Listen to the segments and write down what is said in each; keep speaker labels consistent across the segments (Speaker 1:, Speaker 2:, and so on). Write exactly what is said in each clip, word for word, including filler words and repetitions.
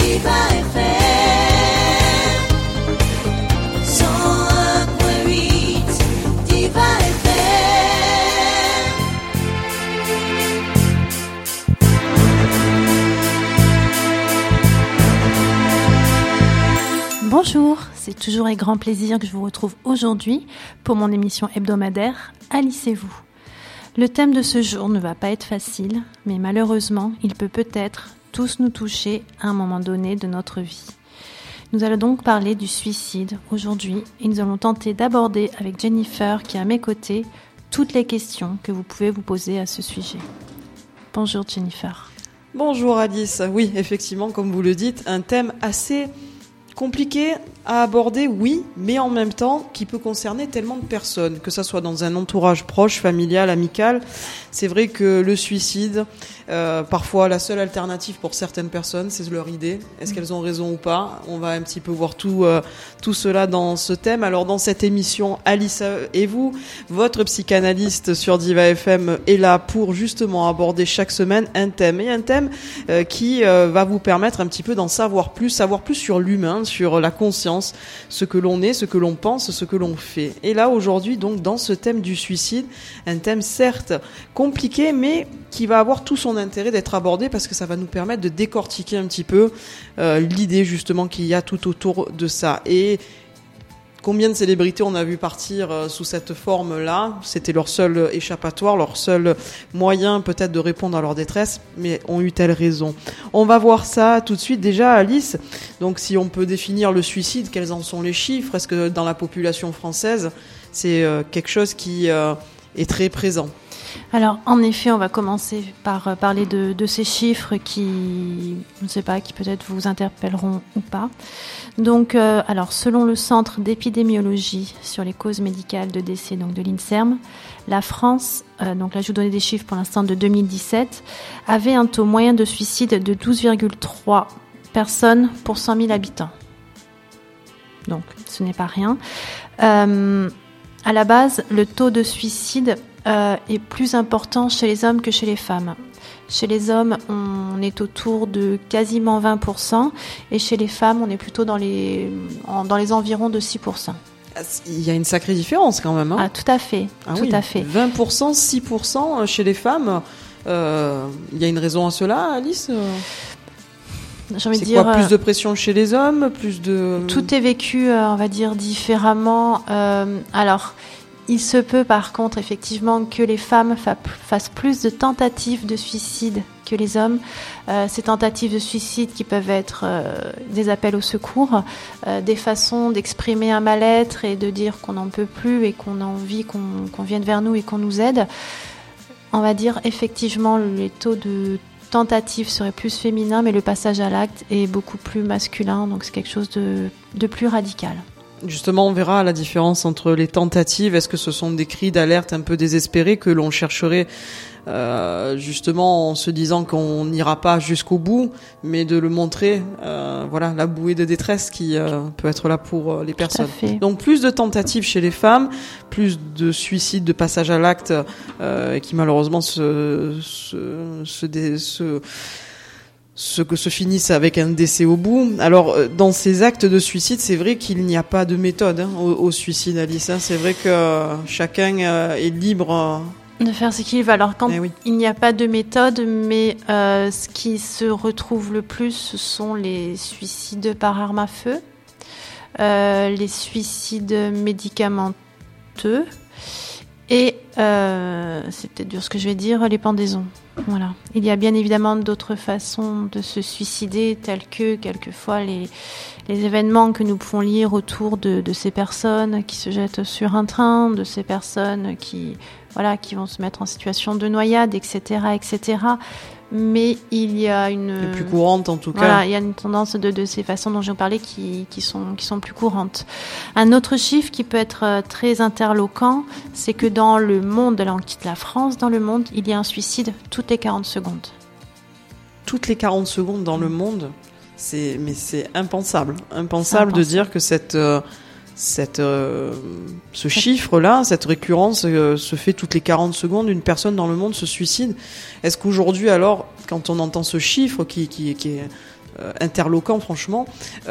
Speaker 1: Diva F M.
Speaker 2: Bonjour, c'est toujours avec grand plaisir que je vous retrouve aujourd'hui pour mon émission hebdomadaire Alice et vous. Le thème de ce jour ne va pas être facile, mais malheureusement, il peut peut-être tous nous toucher à un moment donné de notre vie. Nous allons donc parler du suicide aujourd'hui et nous allons tenter d'aborder avec Jennifer qui est à mes côtés toutes les questions que vous pouvez vous poser à ce sujet. Bonjour Jennifer.
Speaker 3: Bonjour Alice. Oui, effectivement, comme vous le dites, un thème assez compliqué à aborder, oui, mais en même temps qui peut concerner tellement de personnes, que ça soit dans un entourage proche, familial, amical. C'est vrai que le suicide, euh, parfois la seule alternative pour certaines personnes, c'est leur idée. Est-ce qu'elles ont raison ou pas ? On va un petit peu voir tout, euh, tout cela dans ce thème. Alors dans cette émission, Alice et vous, votre psychanalyste sur Diva F M est là pour justement aborder chaque semaine un thème. Et un thème euh, qui euh, va vous permettre un petit peu d'en savoir plus, savoir plus sur l'humain, sur la conscience, ce que l'on est, ce que l'on pense, ce que l'on fait. Et là, aujourd'hui, donc, dans ce thème du suicide, un thème certes compliqué, mais qui va avoir tout son intérêt d'être abordé parce que ça va nous permettre de décortiquer un petit peu euh, l'idée, justement, qu'il y a tout autour de ça. Et combien de célébrités on a vu partir euh, sous cette forme-là ? C'était leur seul échappatoire, leur seul moyen peut-être de répondre à leur détresse, mais ont eu-elles raison ? On va voir ça tout de suite. Déjà, Alice, donc si on peut définir le suicide, quels en sont les chiffres ? Est-ce que dans la population française, c'est euh, quelque chose qui euh, est très présent ?
Speaker 2: Alors, en effet, on va commencer par euh, parler de, de ces chiffres qui, je ne sais pas, qui peut-être vous interpelleront ou pas. Donc, euh, alors, selon le Centre d'épidémiologie sur les causes médicales de décès, donc de l'INSERM, la France, euh, donc là je vous donnais des chiffres pour l'instant de deux mille dix-sept, avait un taux moyen de suicide de douze virgule trois personnes pour cent mille habitants. Donc, ce n'est pas rien. Euh, à la base, le taux de suicide euh, est plus important chez les hommes que chez les femmes. Chez les hommes, on est autour de quasiment vingt pour cent et chez les femmes, on est plutôt dans les, en, dans les environs de six pour cent.
Speaker 3: Il y a une sacrée différence quand même. Hein ?
Speaker 2: Ah, tout à fait,
Speaker 3: ah,
Speaker 2: tout
Speaker 3: oui.
Speaker 2: à fait.
Speaker 3: vingt pour cent, six pour cent chez les femmes. Euh, il y a une raison à cela, Alice ?
Speaker 2: J'ai envie
Speaker 3: C'est
Speaker 2: de dire,
Speaker 3: quoi, plus de pression chez les hommes, plus de...
Speaker 2: Tout est vécu, euh, on va dire, différemment. Euh, alors... Il se peut par contre effectivement que les femmes fa- fassent plus de tentatives de suicide que les hommes. Euh, ces tentatives de suicide qui peuvent être euh, des appels au secours, euh, des façons d'exprimer un mal-être et de dire qu'on n'en peut plus et qu'on a envie qu'on, qu'on vienne vers nous et qu'on nous aide. On va dire effectivement les taux de tentatives seraient plus féminins, mais le passage à l'acte est beaucoup plus masculin, donc c'est quelque chose de, de plus radical.
Speaker 3: Justement, on verra la différence entre les tentatives. Est-ce que ce sont des cris d'alerte un peu désespérés que l'on chercherait euh, justement en se disant qu'on n'ira pas jusqu'au bout, mais de le montrer, euh, voilà, la bouée de détresse qui euh, peut être là pour euh, les personnes. Donc plus de tentatives chez les femmes, plus de suicides, de passage à l'acte euh, qui malheureusement se se se, dé, se ce que se finisse avec un décès au bout. Alors, dans ces actes de suicide, c'est vrai qu'il n'y a pas de méthode hein, au, au suicide, Alice. Hein. C'est vrai que chacun euh, est libre euh...
Speaker 2: de faire ce qu'il veut. Alors, quand
Speaker 3: eh oui.
Speaker 2: il n'y a pas de méthode, mais euh, ce qui se retrouve le plus, ce sont les suicides par arme à feu, euh, les suicides médicamenteux et, euh, c'est peut-être dur ce que je vais dire, les pendaisons. Voilà. Il y a bien évidemment d'autres façons de se suicider, telles que quelquefois les, les événements que nous pouvons lire autour de, de ces personnes qui se jettent sur un train, de ces personnes qui, voilà, qui vont se mettre en situation de noyade, et cetera, et cetera. Mais il y a une...
Speaker 3: Les plus courantes en tout cas.
Speaker 2: Voilà, il y a une tendance de, de ces façons dont j'ai parlé qui, qui, sont, qui sont plus courantes. Un autre chiffre qui peut être très interloquant, c'est que dans le monde, là on quitte la France, dans le monde, il y a un suicide toutes les quarante secondes.
Speaker 3: Toutes les quarante secondes dans le monde, c'est, mais c'est impensable. Impensable,
Speaker 2: impensable.
Speaker 3: de dire que cette... Euh, Cette, euh, ce chiffre-là, cette récurrence euh, se fait toutes les quarante secondes, une personne dans le monde se suicide. Est-ce qu'aujourd'hui, alors, quand on entend ce chiffre qui, qui, qui est euh, interloquant, franchement.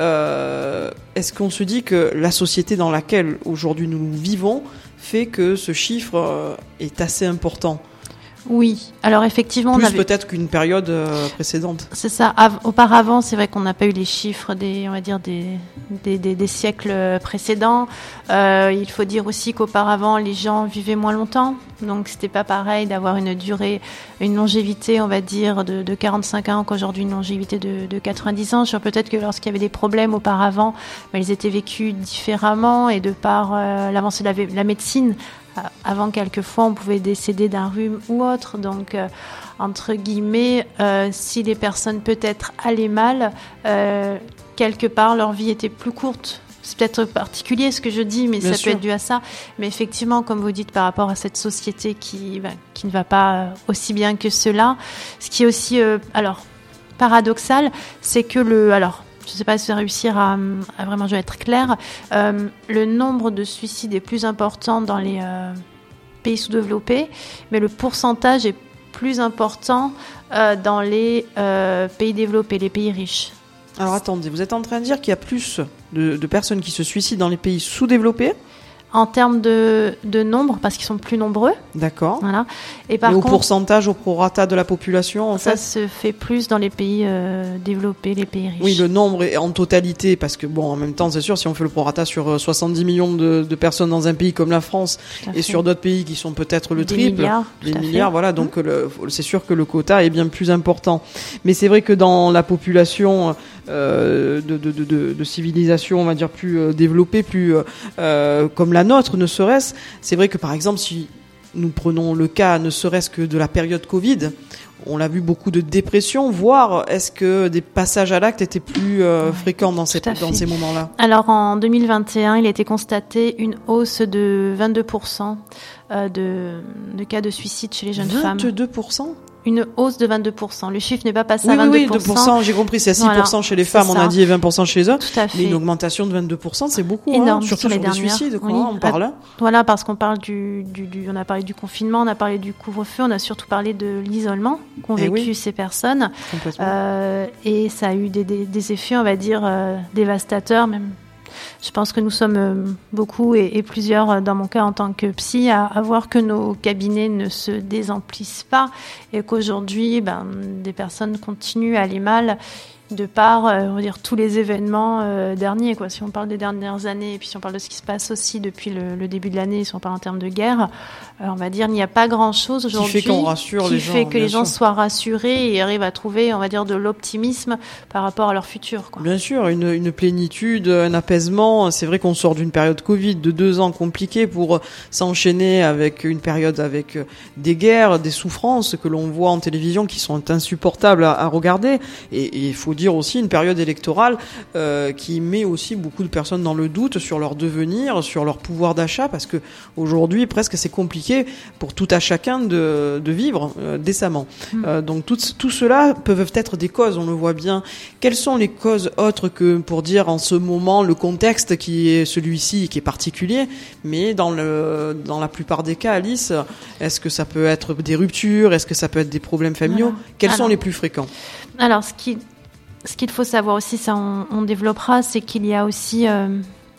Speaker 3: Euh, est-ce qu'on se dit que la société dans laquelle aujourd'hui nous vivons fait que ce chiffre euh, est assez important ?
Speaker 2: Oui, alors effectivement...
Speaker 3: Plus
Speaker 2: on avait...
Speaker 3: peut-être qu'une période euh, précédente.
Speaker 2: C'est ça. Av- auparavant, c'est vrai qu'on n'a pas eu les chiffres des, on va dire, des, des, des, des siècles précédents. Euh, il faut dire aussi qu'auparavant, les gens vivaient moins longtemps. Donc, c'était pas pareil d'avoir une durée, une longévité, on va dire, de, de quarante-cinq ans qu'aujourd'hui une longévité de, de quatre-vingt-dix ans. Je sais peut-être que lorsqu'il y avait des problèmes auparavant, ben, ils étaient vécus différemment et de par euh, l'avancée de la, la médecine, avant, quelquefois, on pouvait décéder d'un rhume ou autre. Donc, euh, entre guillemets, euh, si les personnes peut-être allaient mal, euh, quelque part, leur vie était plus courte. C'est peut-être particulier ce que je dis, mais
Speaker 3: Bien
Speaker 2: ça
Speaker 3: sûr.
Speaker 2: peut être dû à ça. Mais effectivement, comme vous dites, par rapport à cette société qui, ben, qui ne va pas aussi bien que cela, ce qui est aussi, euh, alors, paradoxal, c'est que le... alors, je ne sais pas si je vais réussir à, à vraiment je vais être claire, euh, le nombre de suicides est plus important dans les euh, pays sous-développés, mais le pourcentage est plus important euh, dans les euh, pays développés, les pays riches.
Speaker 3: Alors attendez, vous êtes en train de dire qu'il y a plus de, de personnes qui se suicident dans les pays sous-développés ?
Speaker 2: En termes de, de nombre, parce qu'ils sont plus nombreux.
Speaker 3: D'accord.
Speaker 2: Voilà. Et par
Speaker 3: Et au
Speaker 2: contre,
Speaker 3: pourcentage, au prorata de la population, en
Speaker 2: ça
Speaker 3: fait
Speaker 2: se fait plus dans les pays euh, développés, les pays riches.
Speaker 3: Oui, le nombre est en totalité, parce que bon, en même temps, c'est sûr, si on fait le prorata sur soixante-dix millions de, de personnes dans un pays comme la France et
Speaker 2: fait.
Speaker 3: sur d'autres pays qui sont peut-être le
Speaker 2: Des
Speaker 3: triple,
Speaker 2: milliards,
Speaker 3: des
Speaker 2: tout à
Speaker 3: milliards,
Speaker 2: fait.
Speaker 3: voilà, donc le, c'est sûr que le quota est bien plus important. Mais c'est vrai que dans la population euh, de, de, de, de, de civilisation, on va dire, plus euh, développée, plus euh, comme la nôtre, ne serait-ce, c'est vrai que par exemple, si nous prenons le cas ne serait-ce que de la période Covid, on l'a vu, beaucoup de dépression, voire est-ce que des passages à l'acte étaient plus euh,
Speaker 2: Ouais,
Speaker 3: fréquents dans, ces,
Speaker 2: tout à
Speaker 3: dans
Speaker 2: fait.
Speaker 3: ces moments-là?
Speaker 2: Alors en deux mille vingt et un, il a été constaté une hausse de vingt-deux pour cent euh, de, de cas de suicide chez les jeunes femmes.
Speaker 3: vingt-deux pour cent?
Speaker 2: Une hausse de vingt-deux pour cent. Le chiffre n'est pas passé
Speaker 3: Oui,
Speaker 2: à vingt-deux
Speaker 3: oui,
Speaker 2: pour cent.
Speaker 3: oui, deux pour cent, j'ai compris, c'est à six pour cent
Speaker 2: Voilà,
Speaker 3: chez les
Speaker 2: c'est
Speaker 3: femmes, on
Speaker 2: ça.
Speaker 3: a dit, et vingt pour cent chez les hommes.
Speaker 2: Tout à fait.
Speaker 3: Mais une augmentation de vingt-deux pour cent, c'est beaucoup,
Speaker 2: Énorme,
Speaker 3: hein, surtout
Speaker 2: sur les
Speaker 3: sur les
Speaker 2: dernières.
Speaker 3: suicides, quoi,
Speaker 2: Oui.
Speaker 3: on parle. Hein.
Speaker 2: Voilà, parce qu'on parle du, du, du, on a parlé du confinement, on a parlé du couvre-feu, on a surtout parlé de l'isolement qu'ont
Speaker 3: Eh
Speaker 2: vécu
Speaker 3: oui.
Speaker 2: ces personnes.
Speaker 3: Complètement.
Speaker 2: Euh, et ça a eu des, des, des effets, on va dire, euh, dévastateurs, même. Je pense que nous sommes euh, beaucoup, et, et plusieurs, euh, dans mon cas en tant que psy, à, à voir que nos cabinets ne se désemplissent pas et qu'aujourd'hui, ben, des personnes continuent à aller mal de par, euh, on va dire, tous les événements euh, derniers, quoi. Si on parle des dernières années, et puis si on parle de ce qui se passe aussi depuis le, le début de l'année, si on parle en termes de guerre, euh, on va dire, il n'y a pas grand-chose aujourd'hui
Speaker 3: Qui fait qu'on rassure
Speaker 2: qui
Speaker 3: les gens,
Speaker 2: fait que
Speaker 3: bien
Speaker 2: les gens
Speaker 3: sûr.
Speaker 2: soient rassurés et arrivent à trouver, on va dire, de l'optimisme par rapport à leur futur, quoi.
Speaker 3: Bien sûr, une, une plénitude, un apaisement. C'est vrai qu'on sort d'une période Covid de deux ans compliquée pour s'enchaîner avec une période avec des guerres, des souffrances que l'on voit en télévision qui sont insupportables à, à regarder. Et il faut dire aussi une période électorale euh, qui met aussi beaucoup de personnes dans le doute sur leur devenir, sur leur pouvoir d'achat, parce que aujourd'hui presque c'est compliqué pour tout à chacun de, de vivre euh, décemment.
Speaker 2: Mm.
Speaker 3: Euh, donc tout, tout cela peuvent être des causes, on le voit bien. Quelles sont les causes autres que pour dire en ce moment le contexte qui est celui-ci, qui est particulier, mais dans le dans la plupart des cas, Alice, est-ce que ça peut être des ruptures, est-ce que ça peut être des problèmes familiaux?
Speaker 2: Voilà.
Speaker 3: Quels
Speaker 2: Alors,
Speaker 3: sont les plus fréquents?
Speaker 2: Alors, ce qui, ce qu'il faut savoir aussi, ça on, on développera, c'est qu'il y a aussi, euh,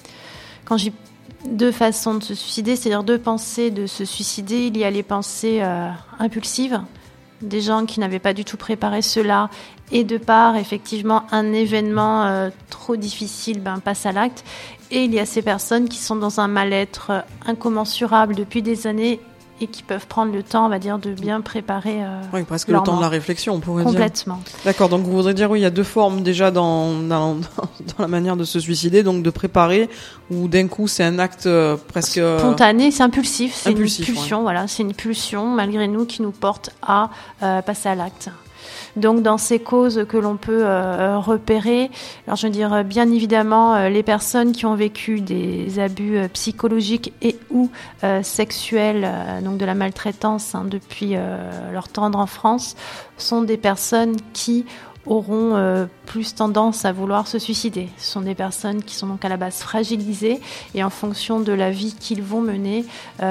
Speaker 2: quand j'ai deux façons de se suicider, c'est-à-dire deux pensées de se suicider. Il y a les pensées euh, impulsives, des gens qui n'avaient pas du tout préparé cela, et de par effectivement un événement euh, trop difficile, ben, passe à l'acte. Et il y a ces personnes qui sont dans un mal-être euh, incommensurable depuis des années et qui peuvent prendre le temps, on va dire, de bien préparer euh,
Speaker 3: Oui, presque
Speaker 2: leur
Speaker 3: le temps de
Speaker 2: mort.
Speaker 3: la réflexion, on pourrait dire.
Speaker 2: Complètement.
Speaker 3: D'accord, donc vous voudrez dire, oui, il y a deux formes déjà dans, dans, dans la manière de se suicider, donc de préparer, ou d'un coup c'est un acte euh, presque... euh,
Speaker 2: Spontané, c'est impulsif, c'est
Speaker 3: impulsif,
Speaker 2: une pulsion,
Speaker 3: ouais.
Speaker 2: voilà, c'est une pulsion malgré nous qui nous porte à euh, passer à l'acte. Donc dans ces causes que l'on peut euh, repérer, alors je veux dire bien évidemment euh, les personnes qui ont vécu des abus euh, psychologiques et ou euh, sexuels, euh, donc de la maltraitance hein, depuis euh, leur tendre enfance, sont des personnes qui auront euh, plus tendance à vouloir se suicider. Ce sont des personnes qui sont donc à la base fragilisées et en fonction de la vie qu'ils vont mener, euh,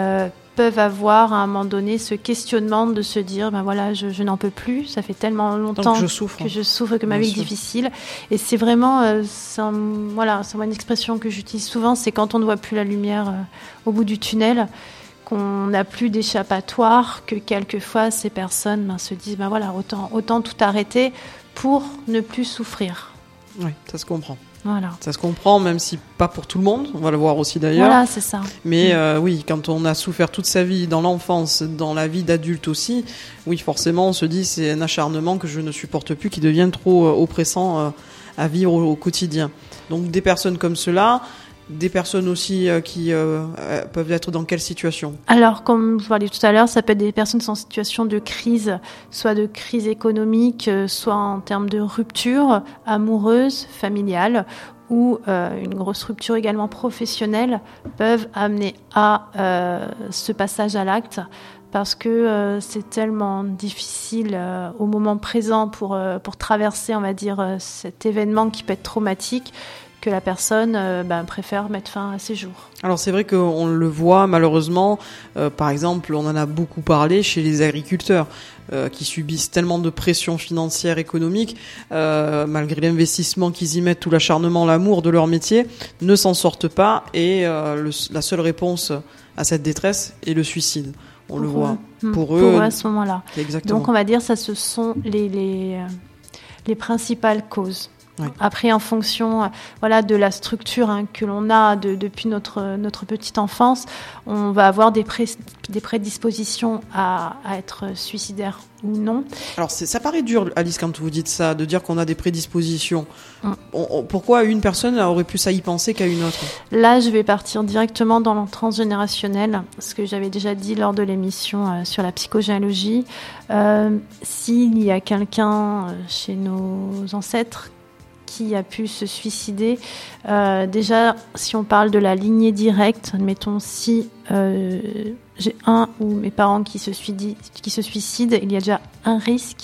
Speaker 2: peuvent avoir à un moment donné ce questionnement de se dire ben voilà je, je n'en peux plus, ça fait tellement longtemps
Speaker 3: je souffre.
Speaker 2: que je souffre, que ma
Speaker 3: Bien
Speaker 2: vie
Speaker 3: sûr.
Speaker 2: est difficile. Et c'est vraiment euh, c'est un, voilà, c'est une expression que j'utilise souvent, c'est quand on ne voit plus la lumière euh, au bout du tunnel, qu'on n'a plus d'échappatoire, que quelquefois ces personnes ben, se disent ben voilà autant, autant tout arrêter pour ne plus souffrir.
Speaker 3: Oui, ça se comprend.
Speaker 2: Voilà.
Speaker 3: Ça se comprend, même si pas pour tout le monde, on va le voir aussi d'ailleurs.
Speaker 2: Voilà, c'est ça.
Speaker 3: Mais
Speaker 2: mmh.
Speaker 3: euh, oui, quand on a souffert toute sa vie, dans l'enfance, dans la vie d'adulte aussi, oui, forcément, on se dit c'est un acharnement que je ne supporte plus, qui devient trop euh, oppressant euh, à vivre au, au quotidien. Donc des personnes comme cela, des personnes aussi euh, qui euh, euh, peuvent être dans quelle situation ?
Speaker 2: Alors, comme je parlais tout à l'heure, ça peut être des personnes qui sont en situation de crise, soit de crise économique, soit en termes de rupture amoureuse, familiale, ou euh, une grosse rupture également professionnelle, peuvent amener à euh, ce passage à l'acte, parce que euh, c'est tellement difficile euh, au moment présent pour, euh, pour traverser, on va dire, euh, cet événement qui peut être traumatique, que la personne euh, ben, préfère mettre fin à ses jours.
Speaker 3: Alors c'est vrai qu'on le voit malheureusement, euh, par exemple, on en a beaucoup parlé chez les agriculteurs euh, qui subissent tellement de pression financière, économique, euh, malgré l'investissement qu'ils y mettent, tout l'acharnement, l'amour de leur métier, ne s'en sortent pas et euh, le, la seule réponse à cette détresse est le suicide. On
Speaker 2: pour
Speaker 3: le voit.
Speaker 2: Eux.
Speaker 3: Pour,
Speaker 2: pour
Speaker 3: eux,
Speaker 2: eux, à ce moment-là.
Speaker 3: Exactement.
Speaker 2: Donc on va dire ça, ce sont les, les, euh, les principales causes.
Speaker 3: Oui.
Speaker 2: Après, en fonction euh, voilà, de la structure hein, que l'on a de, depuis notre, notre petite enfance, on va avoir des, pré, des prédispositions à, à être suicidaire ou non.
Speaker 3: Alors c'est, ça paraît dur, Alice, quand vous dites ça, de dire qu'on a des prédispositions.
Speaker 2: Mm.
Speaker 3: On, on, pourquoi une personne aurait plus à y penser qu'à une autre ?
Speaker 2: Là, je vais partir directement dans le transgénérationnel, ce que j'avais déjà dit lors de l'émission euh, sur la psychogénéalogie. Euh, s'il y a quelqu'un euh, chez nos ancêtres qui a pu se suicider. Euh, déjà, si on parle de la lignée directe, admettons si euh, j'ai un ou mes parents qui se, suicide, qui se suicident, il y a déjà un risque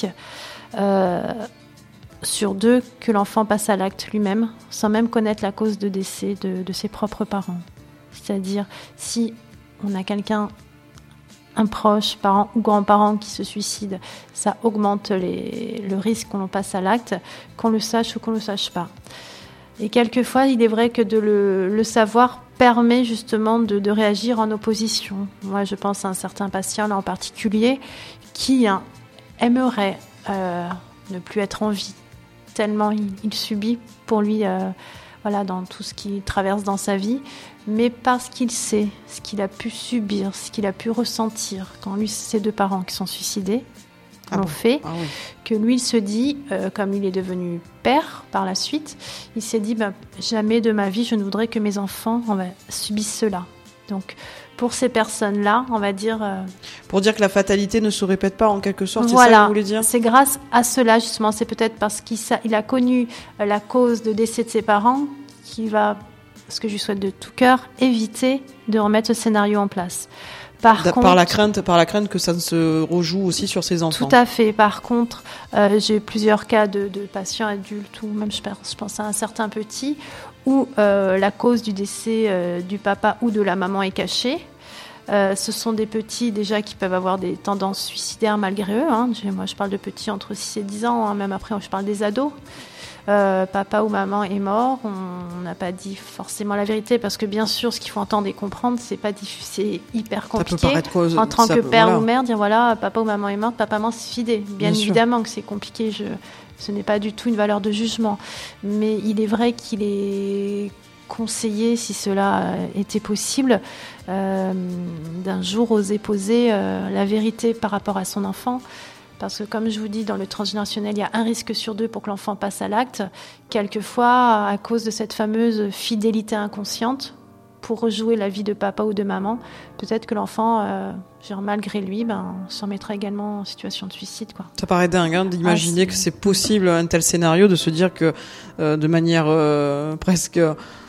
Speaker 2: euh, sur deux que l'enfant passe à l'acte lui-même, sans même connaître la cause de décès de, de ses propres parents. C'est-à-dire, si on a quelqu'un, un proche, parent ou grand-parent qui se suicide, ça augmente les, le risque qu'on passe à l'acte, qu'on le sache ou qu'on ne le sache pas. Et quelquefois, il est vrai que de le, le savoir permet justement de, de réagir en opposition. Moi, je pense à un certain patient là en particulier qui hein, aimerait euh, ne plus être en vie, tellement il, il subit pour lui euh, voilà, dans tout ce qu'il traverse dans sa vie, mais parce qu'il sait ce qu'il a pu subir, ce qu'il a pu ressentir quand lui, ses deux parents qui sont suicidés
Speaker 3: ah
Speaker 2: l'ont
Speaker 3: bon
Speaker 2: fait,
Speaker 3: ah oui.
Speaker 2: que lui, il se dit, euh, comme il est devenu père par la suite, il s'est dit, bah, jamais de ma vie, je ne voudrais que mes enfants on va, subissent cela. Donc, pour ces personnes-là, on va dire... Euh,
Speaker 3: pour dire que la fatalité ne se répète pas en quelque sorte,
Speaker 2: voilà,
Speaker 3: c'est ça que vous voulez dire ?
Speaker 2: C'est grâce à cela, justement, c'est peut-être parce qu'il il a connu la cause de décès de ses parents qu'il va, ce que je lui souhaite de tout cœur, éviter de remettre ce scénario en place. Par,
Speaker 3: par,
Speaker 2: contre,
Speaker 3: la crainte, par la crainte que ça ne se rejoue aussi sur ses enfants.
Speaker 2: Tout à fait. Par contre, euh, j'ai eu plusieurs cas de, de patients adultes, ou même je pense, je pense à un certain petit, où euh, la cause du décès euh, du papa ou de la maman est cachée. Euh, ce sont des petits déjà qui peuvent avoir des tendances suicidaires malgré eux. Hein. Moi, je parle de petits entre six et dix ans, hein. Même après, je parle des ados. Euh, papa ou maman est mort, on n'a pas dit forcément la vérité parce que bien sûr ce qu'il faut entendre et comprendre c'est pas c'est hyper compliqué
Speaker 3: cause,
Speaker 2: en tant que
Speaker 3: peut,
Speaker 2: père
Speaker 3: voilà.
Speaker 2: ou mère dire voilà papa ou maman est morte, papa maman s'est suicidé. Bien, bien évidemment sûr. Que c'est compliqué, je, ce n'est pas du tout une valeur de jugement, mais il est vrai qu'il est conseillé, si cela était possible, euh, d'un jour oser poser euh, la vérité par rapport à son enfant. Parce que comme je vous dis, dans le transgénérationnel, il y a un risque sur deux pour que l'enfant passe à l'acte. Quelquefois, à cause de cette fameuse fidélité inconsciente, pour rejouer la vie de papa ou de maman, peut-être que l'enfant, euh, genre, malgré lui, ben, s'en mettra également en situation de suicide, quoi.
Speaker 3: Ça paraît dingue hein, d'imaginer ah, c'est... que c'est possible un tel scénario, de se dire que euh, de manière euh, presque...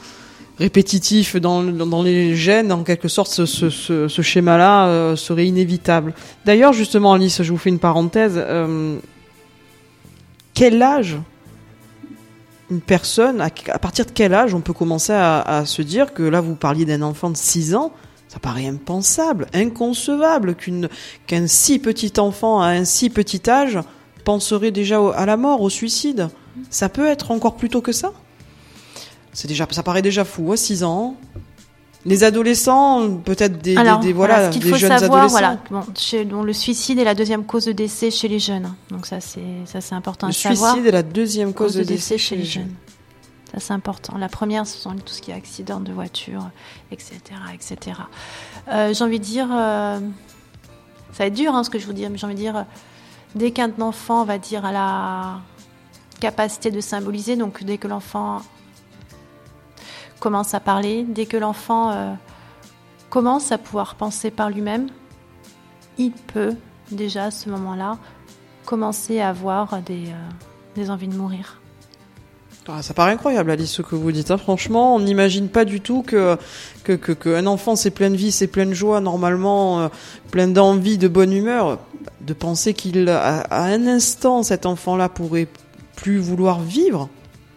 Speaker 3: répétitif dans, dans les gènes, en quelque sorte, ce, ce, ce, ce schéma-là euh, serait inévitable. D'ailleurs, justement, Alice, je vous fais une parenthèse. Euh, quel âge une personne, à, à partir de quel âge on peut commencer à, à se dire que là, vous parliez d'un enfant de six ans, Ça paraît impensable, inconcevable qu'une, qu'un si petit enfant à un si petit âge penserait déjà au, à la mort, au suicide. Ça peut être encore plus tôt que ça. C'est déjà, ça paraît déjà fou, à six ans. Les adolescents, peut-être des,
Speaker 2: Alors,
Speaker 3: des, des, voilà,
Speaker 2: voilà, ce qu'il
Speaker 3: des
Speaker 2: faut
Speaker 3: jeunes
Speaker 2: savoir,
Speaker 3: adolescents.
Speaker 2: voilà, bon, chez, bon, le suicide est la deuxième cause de décès chez les jeunes. Donc ça, c'est, ça, c'est important
Speaker 3: Le
Speaker 2: à savoir.
Speaker 3: suicide est la deuxième cause,
Speaker 2: cause
Speaker 3: de
Speaker 2: de
Speaker 3: décès,
Speaker 2: décès chez les jeunes. Ça, c'est important. La première, ce sont tout ce qui est accident de voiture, et cetera, et cetera. Euh, j'ai envie de dire, euh, ça va être dur, hein, ce que je vous dis, mais j'ai envie de dire, dès qu'un enfant, on va dire, a la capacité de symboliser, donc dès que l'enfant commence à parler, dès que l'enfant euh, commence à pouvoir penser par lui-même, il peut déjà à ce moment-là commencer à avoir des, euh, des envies de mourir.
Speaker 3: Ah, ça paraît incroyable, Alice, ce que vous dites. Hein. Franchement, on n'imagine pas du tout que, que, que, que un enfant, c'est plein de vie, c'est plein de joie, normalement, euh, plein d'envie, de bonne humeur. De penser qu'il, à, à un instant, cet enfant-là pourrait plus vouloir vivre.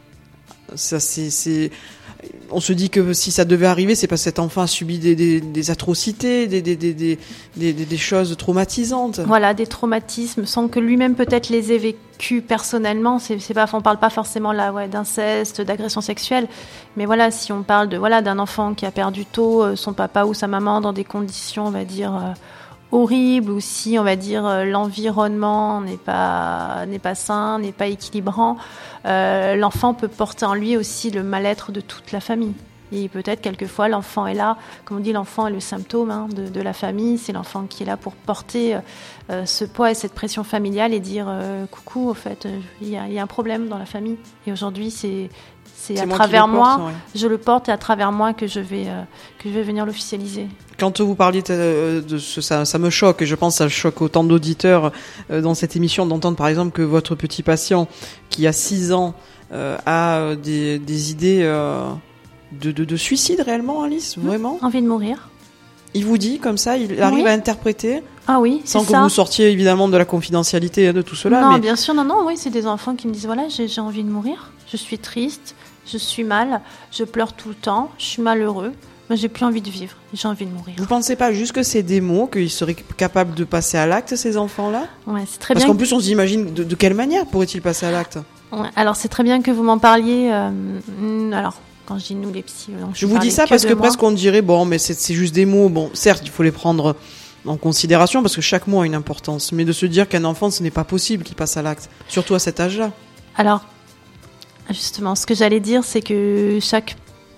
Speaker 3: Ça, c'est, c'est, on se dit que si ça devait arriver, c'est parce que cet enfant a subi des, des, des atrocités, des, des, des, des, des, des choses traumatisantes.
Speaker 2: Voilà, des traumatismes, sans que lui-même peut-être les ait vécus personnellement. C'est, c'est pas, on parle pas forcément là, ouais, d'inceste, d'agression sexuelle, mais voilà, si on parle de voilà d'un enfant qui a perdu tôt euh, son papa ou sa maman dans des conditions, on va dire euh, horribles, ou si on va dire euh, l'environnement n'est pas n'est pas sain, n'est pas équilibrant, euh, l'enfant peut porter en lui aussi le mal-être de toute la famille. Et peut-être quelquefois l'enfant est là, comme on dit, l'enfant est le symptôme hein, de, de la famille, c'est l'enfant qui est là pour porter euh, ce poids et cette pression familiale et dire euh, coucou, au fait, il y, y a un problème dans la famille. Et aujourd'hui, c'est, c'est, c'est à moi travers moi, porte, ouais. je le porte et à travers moi que je vais, euh, que je vais venir l'officialiser.
Speaker 3: Quand vous parliez de, de ce, ça, ça me choque, et je pense que ça choque autant d'auditeurs euh, dans cette émission d'entendre par exemple que votre petit patient qui a six ans euh, a des, des idées... Euh, De, de, de suicide réellement, Alice, vraiment.
Speaker 2: Envie de mourir.
Speaker 3: Il vous dit comme ça, il arrive oui. à interpréter.
Speaker 2: Ah oui,
Speaker 3: sans
Speaker 2: c'est
Speaker 3: que
Speaker 2: ça.
Speaker 3: vous sortiez évidemment de la confidentialité de tout cela.
Speaker 2: Non,
Speaker 3: mais...
Speaker 2: bien sûr, non, non, oui, c'est des enfants qui me disent voilà, j'ai, j'ai envie de mourir, je suis triste, je suis mal, je pleure tout le temps, je suis malheureux, mais j'ai plus envie de vivre, j'ai envie de mourir.
Speaker 3: Vous pensez pas juste que c'est des mots, qu'ils seraient capables de passer à l'acte, ces enfants-là ?
Speaker 2: Ouais, c'est très
Speaker 3: Parce
Speaker 2: bien.
Speaker 3: Parce qu'en plus, on s'imagine de, de quelle manière pourraient-ils passer à l'acte ?
Speaker 2: Ouais, alors c'est très bien que vous m'en parliez. Euh, alors. Quand je dis nous les psy, donc
Speaker 3: je, je vous dis ça que parce que moi. Presque on dirait bon mais c'est, c'est juste des mots. Bon certes il faut les prendre en considération parce que chaque mot a une importance, mais de se dire qu'un enfant ce n'est pas possible qu'il passe à l'acte, surtout à cet âge-là.
Speaker 2: Alors justement ce que j'allais dire c'est que chaque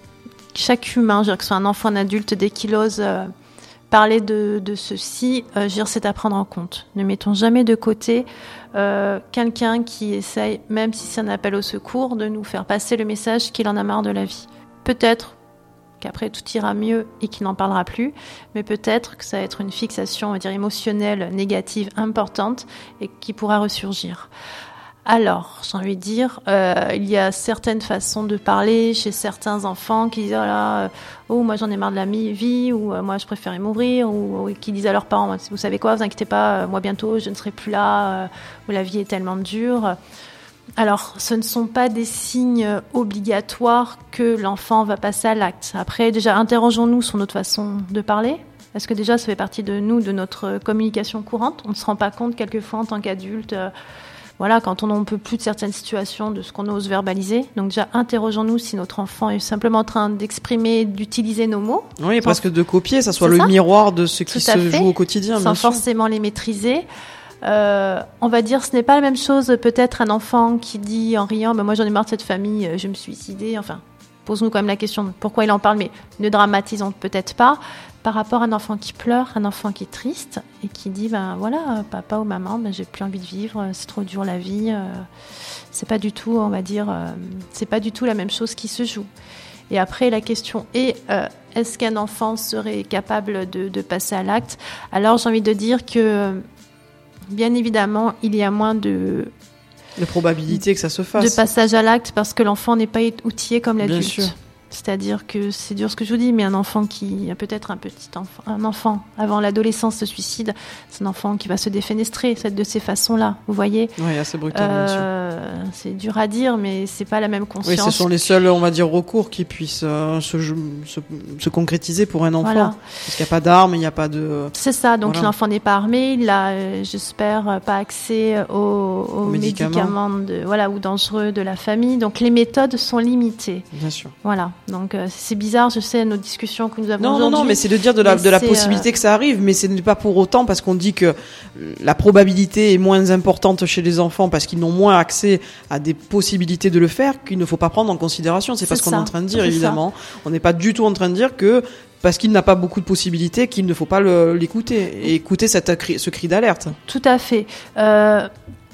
Speaker 2: chaque humain, je veux dire que ce soit un enfant, un adulte, dès qu'il ose euh, parler de, de ceci, euh, je veux dire c'est à prendre en compte. Ne mettons jamais de côté Euh, quelqu'un qui essaye, même si c'est un appel au secours, de nous faire passer le message qu'il en a marre de la vie. Peut-être qu'après tout ira mieux et qu'il n'en parlera plus, mais peut-être que ça va être une fixation, on va dire, émotionnelle négative importante et qui pourra ressurgir. Alors, j'ai envie de dire, euh, il y a certaines façons de parler chez certains enfants qui disent oh là, oh moi j'en ai marre de la vie, ou euh, moi je préférais mourir, ou, ou qui disent à leurs parents vous savez quoi, vous inquiétez pas, euh, moi bientôt je ne serai plus là, euh, où la vie est tellement dure. Alors, ce ne sont pas des signes obligatoires que l'enfant va passer à l'acte. Après, déjà, interrogeons-nous sur notre façon de parler. Parce que déjà, ça fait partie de nous, de notre communication courante. On ne se rend pas compte quelquefois en tant qu'adulte. Euh, Voilà, quand on n'en peut plus de certaines situations, de ce qu'on ose verbaliser. Donc déjà, interrogeons-nous si notre enfant est simplement en train d'exprimer, d'utiliser nos mots.
Speaker 3: Oui, sans... presque de copier, ça soit
Speaker 2: C'est
Speaker 3: le
Speaker 2: ça
Speaker 3: miroir de ce qui
Speaker 2: Tout
Speaker 3: se joue au quotidien.
Speaker 2: Sans
Speaker 3: bien sûr.
Speaker 2: forcément les maîtriser. Euh, on va dire, ce n'est pas la même chose, peut-être un enfant qui dit en riant, bah, moi j'en ai marre de cette famille, je vais me suicider. Enfin, pose-nous quand même la question, pourquoi il en parle, mais ne dramatisons peut-être pas. Par rapport à un enfant qui pleure, un enfant qui est triste et qui dit ben voilà papa ou maman ben j'ai plus envie de vivre, c'est trop dur la vie, euh, c'est pas du tout on va dire euh, c'est pas du tout la même chose qui se joue. Et après la question est euh, est-ce qu'un enfant serait capable de, de passer à l'acte ? Alors j'ai envie de dire que bien évidemment il y a moins de
Speaker 3: de probabilité que ça se fasse.
Speaker 2: De passage à l'acte parce que l'enfant n'est pas outillé comme l'adulte.
Speaker 3: Bien sûr.
Speaker 2: C'est-à-dire que c'est dur ce que je vous dis, mais un enfant qui a peut-être un petit enfant, un enfant avant l'adolescence se suicide, c'est un enfant qui va se défenestrer, c'est de ces façons-là, vous voyez.
Speaker 3: Oui, assez brutal.
Speaker 2: Euh, c'est dur à dire, mais c'est pas la même conscience.
Speaker 3: Oui, ce sont les seuls, on va dire, recours qui puissent euh, se, se, se concrétiser pour un enfant.
Speaker 2: Voilà.
Speaker 3: Parce qu'il n'y a pas d'armes, il n'y a pas de...
Speaker 2: C'est ça, donc
Speaker 3: voilà.
Speaker 2: L'enfant n'est pas armé, il a, euh, j'espère, pas accès aux, aux médicaments, médicaments de, voilà, ou dangereux de la famille, donc les méthodes sont limitées.
Speaker 3: Bien sûr.
Speaker 2: Voilà, donc euh, c'est bizarre, je sais, nos discussions que nous avons
Speaker 3: non,
Speaker 2: aujourd'hui.
Speaker 3: Non, non, mais c'est de dire de la, de la possibilité euh... que ça arrive, mais ce n'est pas pour autant parce qu'on dit que la probabilité est moins importante chez les enfants parce qu'ils n'ont moins accès à des possibilités de le faire qu'il ne faut pas prendre en considération. C'est, c'est pas ce qu'on ça. est en train de dire, c'est évidemment. Ça. On n'est pas du tout en train de dire que parce qu'il n'a pas beaucoup de possibilités qu'il ne faut pas le, l'écouter et écouter cette, ce cri d'alerte.
Speaker 2: Tout à fait. Euh...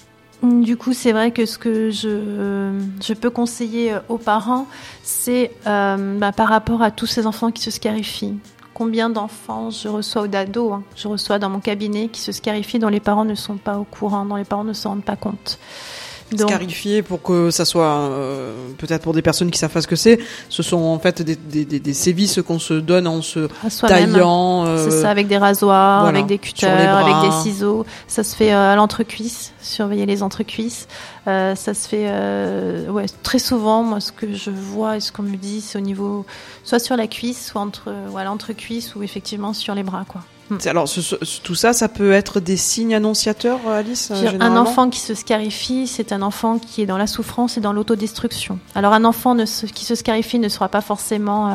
Speaker 2: Du coup, c'est vrai que ce que je, je peux conseiller aux parents, c'est euh, bah, par rapport à tous ces enfants qui se scarifient. Combien d'enfants je reçois, ou d'ados, hein, je reçois dans mon cabinet qui se scarifient, dont les parents ne sont pas au courant, dont les parents ne se rendent pas compte.
Speaker 3: Donc, scarifier, pour que ça soit euh, peut-être pour des personnes qui savent pas ce que c'est, ce sont en fait des, des, des, des sévices qu'on se donne en se taillant.
Speaker 2: Euh, c'est ça, avec des rasoirs,
Speaker 3: voilà,
Speaker 2: avec des cutters, avec des ciseaux. Ça se fait euh, à l'entrecuisse, surveiller les entrecuisses. Euh, ça se fait euh, ouais, très souvent. Moi, ce que je vois et ce qu'on me dit, c'est au niveau, soit sur la cuisse, soit entre, ouais, l'entrecuisse, ou effectivement sur les bras, quoi.
Speaker 3: Alors, ce, ce, tout ça, ça peut être des signes annonciateurs, Alice, euh,
Speaker 2: Un enfant qui se scarifie, c'est un enfant qui est dans la souffrance et dans l'autodestruction. Alors, un enfant ne se, qui se scarifie ne sera pas forcément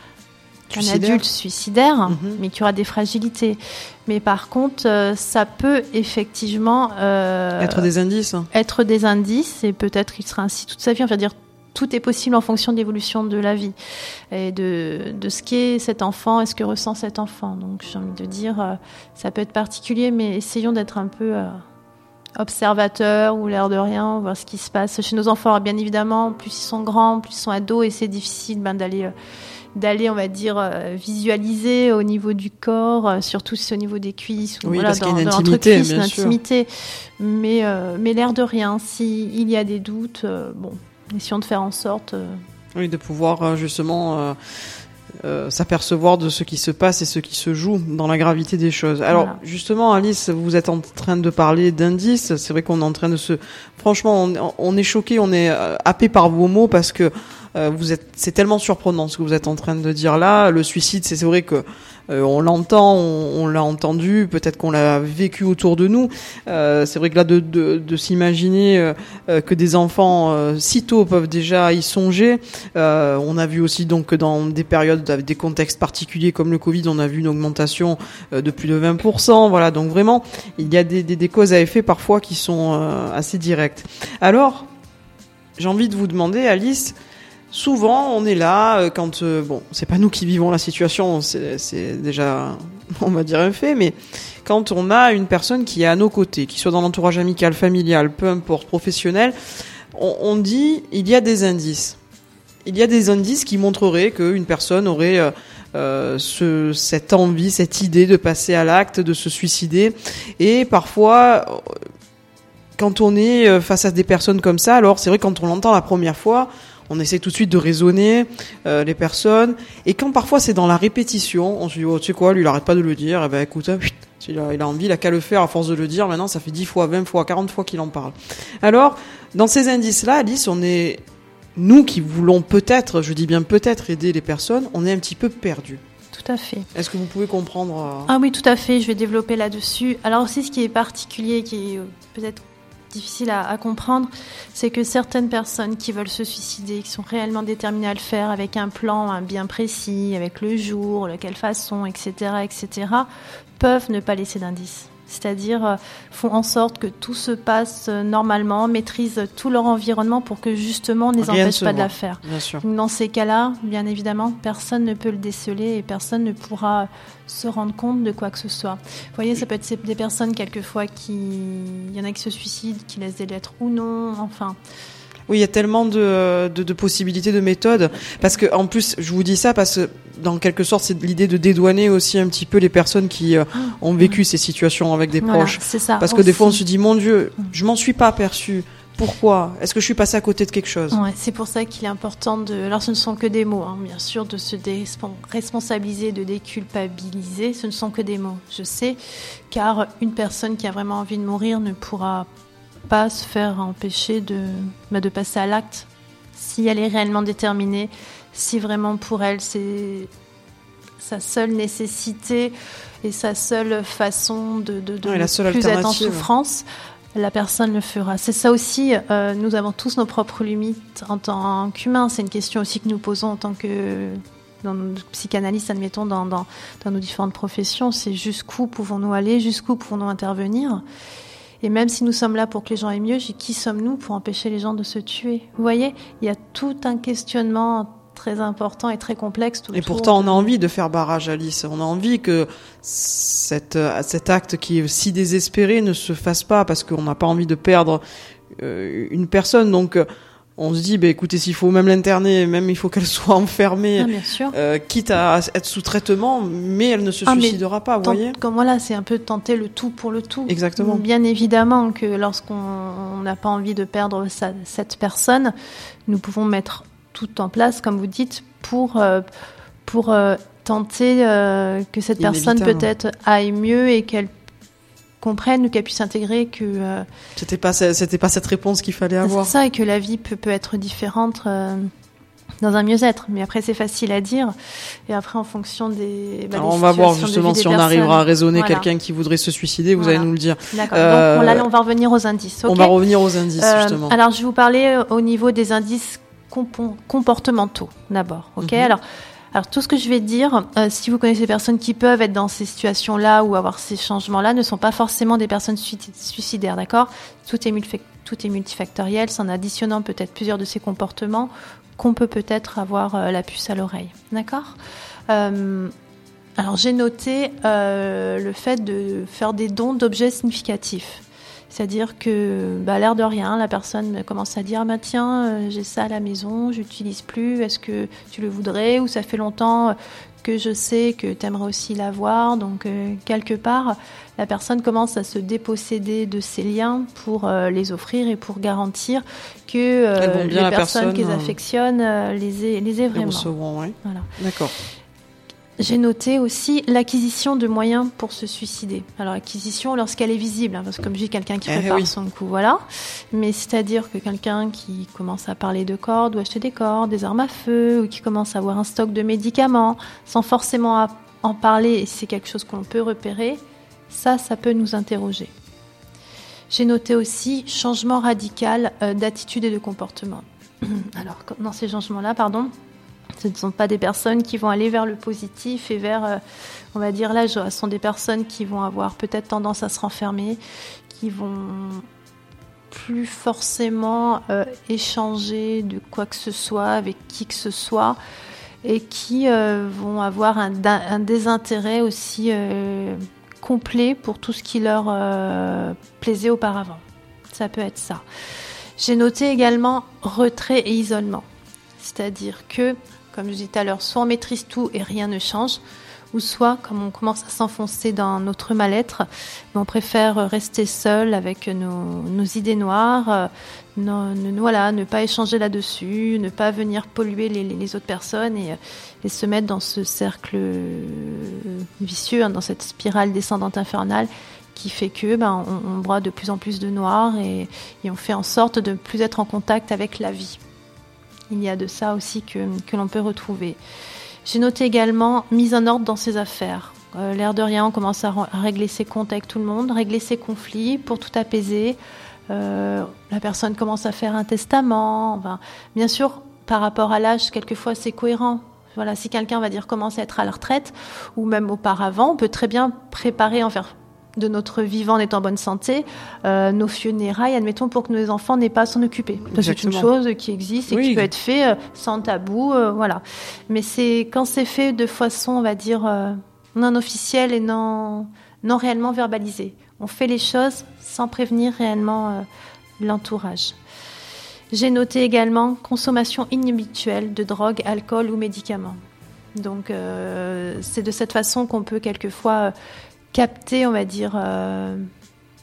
Speaker 2: euh, un adulte suicidaire, mm-hmm. mais qui aura des fragilités. Mais par contre, euh, ça peut effectivement... Euh,
Speaker 3: être des indices.
Speaker 2: Être des indices, et peut-être qu'il sera ainsi toute sa vie. On va dire tout est possible en fonction de l'évolution de la vie et de, de ce qu'est cet enfant et ce que ressent cet enfant. Donc j'ai envie de dire, euh, ça peut être particulier, mais essayons d'être un peu euh, observateurs ou l'air de rien, voir ce qui se passe chez nos enfants. Alors, bien évidemment, plus ils sont grands, plus ils sont ados, et c'est difficile ben, d'aller... Euh, d'aller, on va dire, euh, visualiser au niveau du corps, euh, surtout si c'est au niveau des cuisses, ou
Speaker 3: oui,
Speaker 2: voilà,
Speaker 3: parce
Speaker 2: dans,
Speaker 3: qu'il y a une
Speaker 2: dans
Speaker 3: intimité,
Speaker 2: l'entrecuisse,
Speaker 3: bien
Speaker 2: l'intimité. Mais, euh, mais l'air de rien, s'il y a des doutes, euh, bon... essayons de faire en sorte... Euh...
Speaker 3: Oui, de pouvoir justement euh, euh, s'apercevoir de ce qui se passe et ce qui se joue dans la gravité des choses. Alors, voilà. Justement, Alice, vous êtes en train de parler d'indices. C'est vrai qu'on est en train de se... Franchement, on, on est choqué, on est happé par vos mots parce que euh, vous êtes... c'est tellement surprenant ce que vous êtes en train de dire là. Le suicide, c'est, c'est vrai que Euh, on l'entend, on, on l'a entendu, peut-être qu'on l'a vécu autour de nous. Euh, c'est vrai que là, de, de, de s'imaginer euh, euh, que des enfants euh, si tôt peuvent déjà y songer. Euh, on a vu aussi donc que dans des périodes, avec des contextes particuliers comme le Covid, on a vu une augmentation euh, de plus de vingt pour cent. Voilà, donc vraiment, il y a des, des, des causes à effet parfois qui sont euh, assez directes. Alors, j'ai envie de vous demander, Alice. Souvent, on est là quand euh, bon, c'est pas nous qui vivons la situation, c'est, c'est déjà, on va dire un fait, mais quand on a une personne qui est à nos côtés, qui soit dans l'entourage amical, familial, peu importe, professionnel, on, on dit il y a des indices. Il y a des indices qui montreraient qu'une personne aurait euh, euh, ce, cette envie, cette idée de passer à l'acte, de se suicider, et parfois. Quand on est face à des personnes comme ça, alors c'est vrai quand on l'entend la première fois, on essaie tout de suite de raisonner euh, les personnes. Et quand parfois c'est dans la répétition, on se dit oh, tu sais quoi, lui il arrête pas de le dire. Et ben écoute, hein, il a, il a envie, il a qu'à le faire à force de le dire. Maintenant ça fait dix fois, vingt fois, quarante fois qu'il en parle. Alors dans ces indices-là, Alice, on est nous qui voulons peut-être, je dis bien peut-être aider les personnes, on est un petit peu perdus.
Speaker 2: Tout à fait.
Speaker 3: Est-ce que vous pouvez comprendre euh...
Speaker 2: Ah oui, tout à fait. Je vais développer là-dessus. Alors aussi, ce qui est particulier, qui est euh, peut-être difficile à, à comprendre, c'est que certaines personnes qui veulent se suicider, qui sont réellement déterminées à le faire avec un plan un bien précis, avec le jour, de quelle façon, et cetera, et cetera, peuvent ne pas laisser d'indices. C'est-à-dire euh, font en sorte que tout se passe euh, normalement, maîtrisent tout leur environnement pour que justement on ne les
Speaker 3: Rien
Speaker 2: empêche pas
Speaker 3: voit.
Speaker 2: de la faire.
Speaker 3: Bien sûr.
Speaker 2: Dans ces cas-là, bien évidemment, personne ne peut le déceler et personne ne pourra se rendre compte de quoi que ce soit. Vous voyez, ça peut être des personnes quelquefois qui... Il y en a qui se suicident, qui laissent des lettres ou non, enfin...
Speaker 3: Oui, il y a tellement de, de, de possibilités, de méthodes. Parce que, en plus, je vous dis ça parce que, dans quelque sorte, c'est l'idée de dédouaner aussi un petit peu les personnes qui euh, ont vécu ces situations avec des
Speaker 2: voilà,
Speaker 3: proches.
Speaker 2: C'est ça.
Speaker 3: Parce
Speaker 2: aussi.
Speaker 3: que des fois, on se dit, mon Dieu, je m'en suis pas aperçue Pourquoi ? Est-ce que je suis passée à côté de quelque chose ?
Speaker 2: Ouais, c'est pour ça qu'il est important de... Alors ce ne sont que des mots, hein, bien sûr, de se déresponsabiliser, de déculpabiliser, ce ne sont que des mots, je sais, car une personne qui a vraiment envie de mourir ne pourra pas se faire empêcher de, bah, de passer à l'acte si elle est réellement déterminée, si vraiment pour elle c'est sa seule nécessité et sa seule façon de, de, de
Speaker 3: ouais,
Speaker 2: ne plus être en souffrance, la personne le fera. C'est ça aussi, euh, nous avons tous nos propres limites en tant qu'humains. C'est une question aussi que nous posons en tant que dans nos psychanalystes, admettons, dans, dans, dans nos différentes professions. C'est jusqu'où pouvons-nous aller, jusqu'où pouvons-nous intervenir. Et même si nous sommes là pour que les gens aient mieux, qui sommes-nous pour empêcher les gens de se tuer ? Vous voyez, il y a tout un questionnement très important et très complexe.
Speaker 3: Et pourtant, on a envie de faire barrage, Alice. On a envie que cette, cet acte qui est si désespéré ne se fasse pas parce qu'on n'a pas envie de perdre euh, une personne. Donc, on se dit, bah, écoutez, s'il faut même l'interner, même il faut qu'elle soit enfermée,
Speaker 2: ah, bien sûr.
Speaker 3: Euh, quitte à être sous traitement, mais elle ne se ah, suicidera pas, vous
Speaker 2: tant,
Speaker 3: voyez ?
Speaker 2: Comme voilà, c'est un peu tenter le tout pour le tout.
Speaker 3: Exactement.
Speaker 2: Bien évidemment que lorsqu'on n'a pas envie de perdre sa, cette personne, nous pouvons mettre tout en place, comme vous dites, pour, euh, pour euh, tenter euh, que cette personne peut-être aille mieux et qu'elle comprenne ou qu'elle puisse intégrer que... Euh,
Speaker 3: c'était pas, c'était pas cette réponse qu'il fallait avoir.
Speaker 2: C'est ça, et que la vie peut, peut être différente euh, dans un mieux-être. Mais après, c'est facile à dire. Et après, en fonction des... Bah,
Speaker 3: Alors,
Speaker 2: des
Speaker 3: on va voir justement si on personnes. arrivera à raisonner voilà. quelqu'un qui voudrait se suicider, vous voilà. allez nous le dire.
Speaker 2: D'accord, euh, donc on, là, on va revenir aux indices. Okay
Speaker 3: on va revenir aux indices, euh, justement.
Speaker 2: Alors, je vais vous parler au niveau des indices comportementaux d'abord, ok. Mm-hmm. Alors, alors tout ce que je vais dire, euh, si vous connaissez des personnes qui peuvent être dans ces situations-là ou avoir ces changements-là, ne sont pas forcément des personnes suicidaires, d'accord. Tout est multi- tout est multifactoriel, c'est en additionnant peut-être plusieurs de ces comportements qu'on peut peut-être avoir euh, la puce à l'oreille, d'accord. Euh, alors j'ai noté euh, le fait de faire des dons d'objets significatifs. C'est-à-dire que, bah, à l'air de rien, la personne commence à dire « Ah bah tiens, euh, j'ai ça à la maison, je l'utilise plus, est-ce que tu le voudrais ?» Ou « Ça fait longtemps que je sais que tu aimerais aussi l'avoir. » Donc, euh, quelque part, la personne commence à se déposséder de ses liens pour euh, les offrir et pour garantir que euh, les personnes personne, qu'ils affectionnent euh, les, aient, les aient vraiment. Les
Speaker 3: recevront, oui.
Speaker 2: Voilà.
Speaker 3: D'accord.
Speaker 2: J'ai noté aussi l'acquisition de moyens pour se suicider. Alors, acquisition lorsqu'elle est visible, hein, parce que comme je dis, quelqu'un qui prépare eh oui. son coup, voilà. Mais c'est-à-dire que quelqu'un qui commence à parler de cordes ou acheter des cordes, des armes à feu, ou qui commence à avoir un stock de médicaments, sans forcément en parler, et c'est quelque chose qu'on peut repérer, ça, ça peut nous interroger. J'ai noté aussi changement radical euh, d'attitude et de comportement. Alors, dans ces changements-là, pardon, ce ne sont pas des personnes qui vont aller vers le positif et vers, euh, on va dire, la joie. Ce sont des personnes qui vont avoir peut-être tendance à se renfermer, qui vont plus forcément euh, échanger de quoi que ce soit avec qui que ce soit et qui euh, vont avoir un, un désintérêt aussi euh, complet pour tout ce qui leur euh, plaisait auparavant. Ça peut être ça. J'ai noté également retrait et isolement. C'est-à-dire que, comme je disais tout à l'heure, soit on maîtrise tout et rien ne change, ou soit, comme on commence à s'enfoncer dans notre mal-être, on préfère rester seul avec nos, nos idées noires, nos, nos, voilà, ne pas échanger là-dessus, ne pas venir polluer les, les autres personnes et, et se mettre dans ce cercle vicieux, hein, dans cette spirale descendante infernale qui fait que ben, on, on broie de plus en plus de noir et, et on fait en sorte de ne plus être en contact avec la vie. Il y a de ça aussi que, que l'on peut retrouver. J'ai noté également mise en ordre dans ses affaires. Euh, l'air de rien, on commence à, à régler ses comptes avec tout le monde, régler ses conflits pour tout apaiser. Euh, la personne commence à faire un testament. Enfin, bien sûr, par rapport à l'âge, quelquefois c'est cohérent. Voilà, si quelqu'un va dire commence à être à la retraite, ou même auparavant, on peut très bien préparer, en faire de notre vivant en étant en bonne santé, euh, nos funérailles, admettons, pour que nos enfants n'aient pas à s'en occuper. C'est une chose qui existe et oui. qui peut être fait euh, sans tabou, euh, voilà. Mais c'est quand c'est fait de façon, on va dire, euh, non officielle et non, non réellement verbalisée. On fait les choses sans prévenir réellement euh, l'entourage. J'ai noté également consommation inhabituelle de drogue, alcool ou médicaments. Donc, euh, c'est de cette façon qu'on peut quelquefois... Euh, capter, on va dire, euh,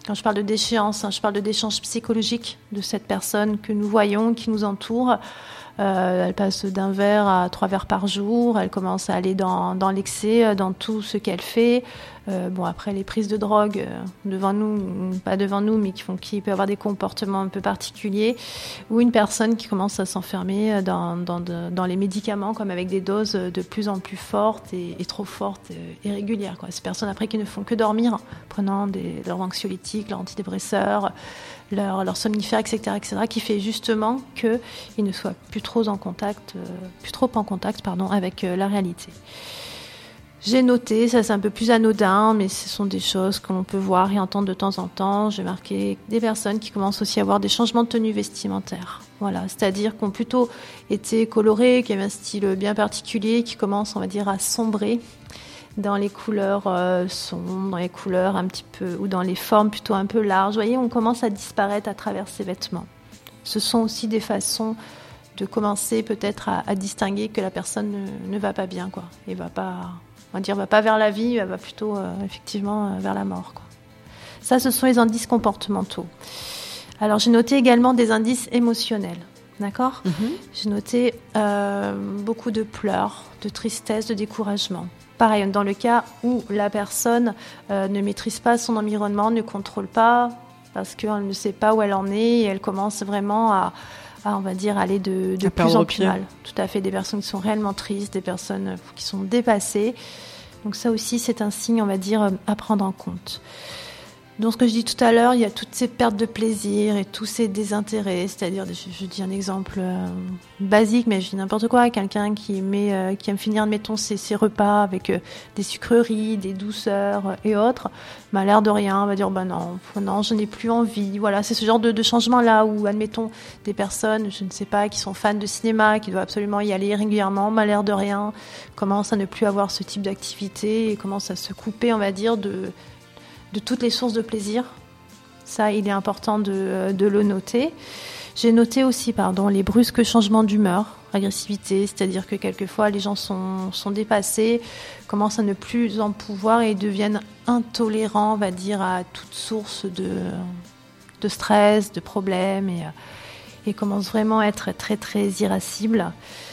Speaker 2: Quand je parle de déchéance, hein, je parle de déchéance psychologique de cette personne que nous voyons, qui nous entoure. Euh, elle passe d'un verre à trois verres par jour. Elle commence à aller dans, dans l'excès, dans tout ce qu'elle fait. Euh, bon, après, les prises de drogue euh, devant nous, pas devant nous, mais qui font qu'il peut avoir des comportements un peu particuliers. Ou une personne qui commence à s'enfermer dans, dans, de, dans les médicaments, comme avec des doses de plus en plus fortes et, et trop fortes et régulières, quoi. Ces personnes, après, qui ne font que dormir, prenant des, leurs anxiolytiques, leurs antidépresseurs, leurs leur somnifères, et cetera, et cetera, qui fait justement qu'ils ne soient plus trop en contact, euh, plus trop en contact, pardon, avec euh, la réalité. J'ai noté, ça c'est un peu plus anodin, mais ce sont des choses que l'on peut voir et entendre de temps en temps. J'ai marqué des personnes qui commencent aussi à avoir des changements de tenue vestimentaire. Voilà, c'est-à-dire qui ont plutôt été colorées, qui avaient un style bien particulier, qui commencent, on va dire, à sombrer dans les couleurs euh, sombres, dans les couleurs un petit peu, ou dans les formes plutôt un peu larges. Vous voyez, on commence à disparaître à travers ces vêtements. Ce sont aussi des façons de commencer peut-être à, à distinguer que la personne ne, ne va pas bien, quoi, et va pas... On va dire, va pas vers la vie, elle va plutôt, euh, effectivement, euh, vers la mort, quoi. Ça, ce sont les indices comportementaux. Alors, j'ai noté également des indices émotionnels, d'accord ? Mm-hmm. J'ai noté euh, beaucoup de pleurs, de tristesse, de découragement. Pareil, dans le cas où la personne euh, ne maîtrise pas son environnement, ne contrôle pas, parce qu'elle ne sait pas où elle en est, et elle commence vraiment à... à, on va dire, aller de, de plus en plus pied. mal. Tout à fait, des personnes qui sont réellement tristes, des personnes qui sont dépassées. Donc ça aussi, c'est un signe, on va dire, à prendre en compte. Donc ce que je dis tout à l'heure, il y a toutes ces pertes de plaisir et tous ces désintérêts, c'est-à-dire, je, je dis un exemple euh, basique, mais je dis n'importe quoi, quelqu'un qui, met, euh, qui aime finir, admettons, ses, ses repas avec euh, des sucreries, des douceurs euh, et autres, bah, à l'air de rien, on va dire, bah non, non, je n'ai plus envie. Voilà, c'est ce genre de, de changement-là où, admettons, des personnes, je ne sais pas, qui sont fans de cinéma, qui doivent absolument y aller régulièrement, bah, à l'air de rien, commencent à ne plus avoir ce type d'activité et commencent à se couper, on va dire, de... de toutes les sources de plaisir. Ça, il est important de, de le noter. J'ai noté aussi, pardon, les brusques changements d'humeur, agressivité, c'est-à-dire que quelquefois les gens sont, sont dépassés, commencent à ne plus en pouvoir et deviennent intolérants, on va dire, à toute source de, de stress, de problèmes et, et commencent vraiment à être très très irascibles.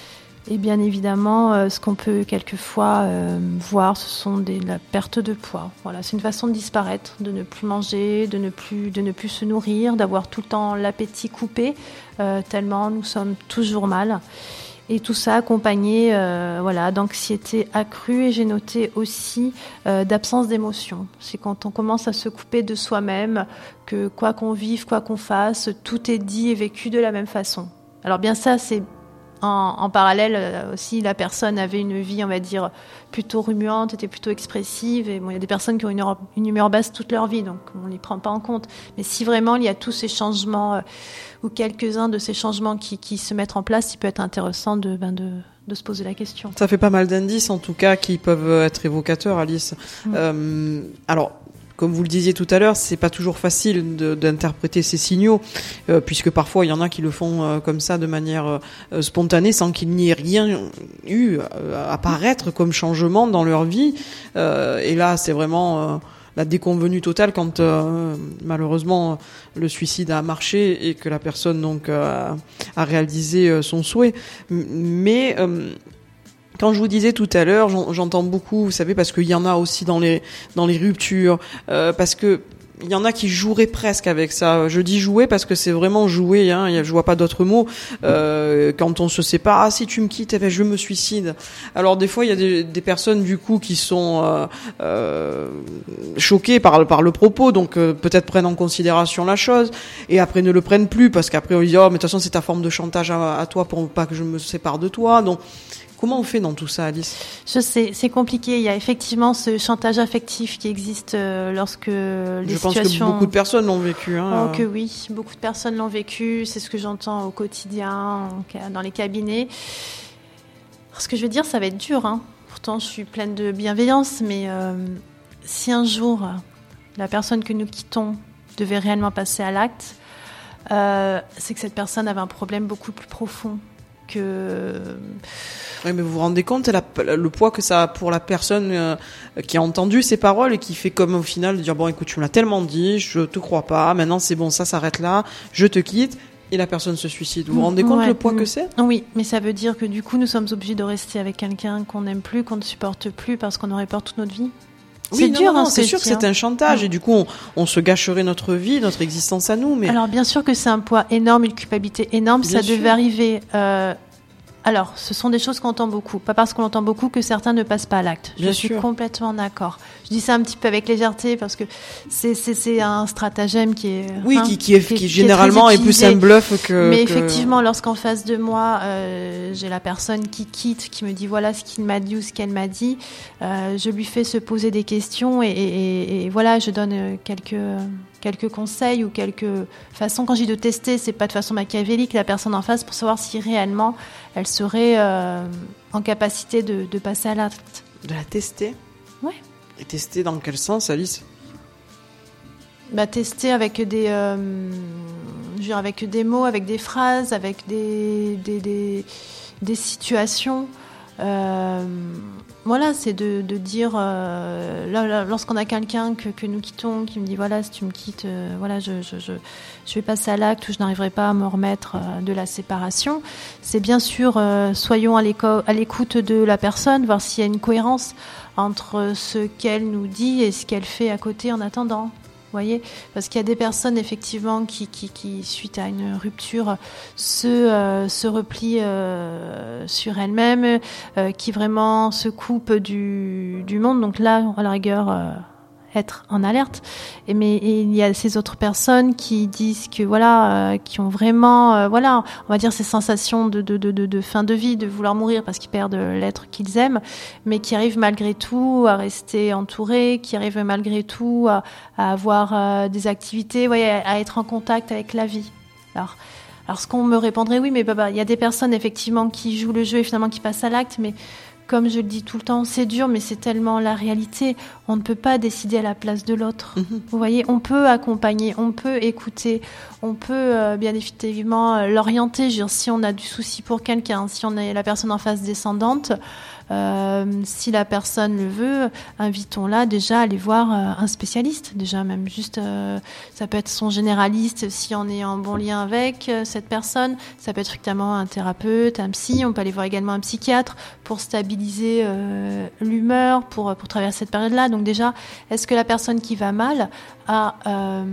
Speaker 2: Et bien évidemment, euh, ce qu'on peut quelquefois euh, voir, ce sont des, la perte de poids. Voilà, c'est une façon de disparaître, de ne plus manger, de ne plus, de ne plus se nourrir, d'avoir tout le temps l'appétit coupé, euh, tellement nous sommes toujours mal. Et tout ça accompagné euh, voilà, d'anxiété accrue. Et j'ai noté aussi euh, d'absence d'émotion. C'est quand on commence à se couper de soi-même, que quoi qu'on vive, quoi qu'on fasse, tout est dit et vécu de la même façon. Alors bien ça, c'est... En, en parallèle euh, aussi, la personne avait une vie, on va dire, plutôt remuante, était plutôt expressive. Et bon, il y a des personnes qui ont une, humeur, une humeur basse toute leur vie, donc on ne les prend pas en compte. Mais si vraiment il y a tous ces changements, euh, ou quelques-uns de ces changements qui, qui se mettent en place, il peut être intéressant de, ben de, de se poser la question.
Speaker 3: Ça fait pas mal d'indices, en tout cas, qui peuvent être évocateurs, Alice. Mmh. Euh, alors... Comme vous le disiez tout à l'heure, c'est pas toujours facile de, d'interpréter ces signaux, euh, puisque parfois il y en a qui le font euh, comme ça de manière euh, spontanée, sans qu'il n'y ait rien eu à apparaître comme changement dans leur vie. Euh, et là, c'est vraiment euh, la déconvenue totale quand euh, malheureusement le suicide a marché et que la personne donc euh, a réalisé son souhait. Mais euh, quand je vous disais tout à l'heure, j'entends beaucoup, vous savez, parce qu'il y en a aussi dans les dans les ruptures, euh, parce que il y en a qui joueraient presque avec ça. Je dis jouer parce que c'est vraiment jouer, hein. Je vois pas d'autres mots. Euh, quand on se sépare, ah si tu me quittes, eh ben je me suicide. Alors des fois il y a des, des personnes du coup qui sont euh, euh, choquées par par le propos, donc euh, peut-être prennent en considération la chose et après ne le prennent plus parce qu'après on dit oh mais de toute façon c'est ta forme de chantage à, à toi pour pas que je me sépare de toi. Donc comment on fait dans tout ça, Alice ?
Speaker 2: Je sais, c'est compliqué. Il y a effectivement ce chantage affectif qui existe euh, lorsque les
Speaker 3: Je
Speaker 2: situations...
Speaker 3: pense que beaucoup de personnes l'ont vécu. Hein.
Speaker 2: Oh, que oui, beaucoup de personnes l'ont vécu. C'est ce que j'entends au quotidien, dans les cabinets. Alors, ce que je veux dire, ça va être dur. Hein. Pourtant, je suis pleine de bienveillance. Mais euh, si un jour, la personne que nous quittons devait réellement passer à l'acte, euh, c'est que cette personne avait un problème beaucoup plus profond que...
Speaker 3: Oui, mais vous vous rendez compte la, le poids que ça a pour la personne euh, qui a entendu ces paroles et qui fait comme au final de dire bon écoute tu me l'as tellement dit, je te crois pas, maintenant c'est bon, ça s'arrête là, je te quitte. Et la personne se suicide. Vous vous rendez compte
Speaker 2: ouais,
Speaker 3: le poids
Speaker 2: mmh.
Speaker 3: que c'est ?
Speaker 2: Oui, mais ça veut dire que du coup, nous sommes obligés de rester avec quelqu'un qu'on n'aime plus, qu'on ne supporte plus, parce qu'on aurait peur toute notre vie.
Speaker 3: Oui,
Speaker 2: c'est
Speaker 3: non,
Speaker 2: dur,
Speaker 3: non,
Speaker 2: hein,
Speaker 3: non, c'est sûr que c'est un chantage.
Speaker 2: Mmh.
Speaker 3: Et du coup, on, on se gâcherait notre vie, notre existence à nous. Mais...
Speaker 2: Alors, bien sûr que c'est un poids énorme, une culpabilité énorme.
Speaker 3: Bien
Speaker 2: ça
Speaker 3: sûr.
Speaker 2: devait arriver... Euh, Alors, ce sont des choses qu'on entend beaucoup. Pas parce qu'on entend beaucoup que certains ne passent pas à l'acte. Je
Speaker 3: Bien
Speaker 2: suis
Speaker 3: sûr.
Speaker 2: complètement d'accord. Je dis ça un petit peu avec légèreté parce que c'est, c'est, c'est un stratagème qui est...
Speaker 3: Oui,
Speaker 2: hein,
Speaker 3: qui, qui, est, qui,
Speaker 2: qui est
Speaker 3: généralement
Speaker 2: très
Speaker 3: est plus
Speaker 2: utilisé.
Speaker 3: un bluff que...
Speaker 2: Mais
Speaker 3: que...
Speaker 2: effectivement, lorsqu'en face de moi, euh, j'ai la personne qui quitte, qui me dit voilà ce qu'il m'a dit ou ce qu'elle m'a dit, euh, je lui fais se poser des questions et, et, et, et voilà, je donne quelques... quelques conseils ou quelques façons. Quand je dis de tester, c'est pas de façon machiavélique la personne en face pour savoir si réellement elle serait euh, en capacité de, de passer à l'acte.
Speaker 3: De la tester ?
Speaker 2: Ouais.
Speaker 3: Et tester dans quel sens, Alice ?
Speaker 2: Bah, tester avec des, euh, je veux dire, avec des mots, avec des phrases, avec des, des, des, des situations. Euh, voilà, c'est de, de dire euh, là, là, lorsqu'on a quelqu'un que, que nous quittons, qui me dit voilà, si tu me quittes, euh, voilà, je, je, je, je vais passer à l'acte ou je n'arriverai pas à me remettre euh, de la séparation. C'est bien sûr, euh, soyons à, à l'écoute de la personne, voir s'il y a une cohérence entre ce qu'elle nous dit et ce qu'elle fait à côté en attendant. Vous voyez, parce qu'il y a des personnes effectivement qui, qui, qui suite à une rupture, se, euh, se replient euh, sur elles-mêmes, euh, qui vraiment se coupent du, du monde. Donc là, à la rigueur, euh, être en alerte. Et mais et il y a ces autres personnes qui disent que voilà, euh, qui ont vraiment, euh, voilà, on va dire ces sensations de, de, de, de, de fin de vie, de vouloir mourir parce qu'ils perdent l'être qu'ils aiment, mais qui arrivent malgré tout à rester entourés, qui arrivent malgré tout à, à avoir euh, des activités, ouais, à, à être en contact avec la vie. Alors, alors ce qu'on me répondrait, oui, mais bah, bah, il y a des personnes effectivement qui jouent le jeu et finalement qui passent à l'acte, mais comme je le dis tout le temps, c'est dur, mais c'est tellement la réalité. On ne peut pas décider à la place de l'autre. Mmh. Vous voyez, on peut accompagner, on peut écouter, on peut euh, bien évidemment euh, l'orienter. Je veux dire, si on a du souci pour quelqu'un, si on est la personne en face descendante, euh, si la personne le veut, invitons-la déjà à aller voir euh, un spécialiste. Déjà, même juste, euh, ça peut être son généraliste si on est en bon lien avec euh, cette personne. Ça peut être effectivement un thérapeute, un psy. On peut aller voir également un psychiatre pour stabiliser euh, l'humeur, pour, pour traverser cette période-là. Donc déjà, est-ce que la personne qui va mal a, euh,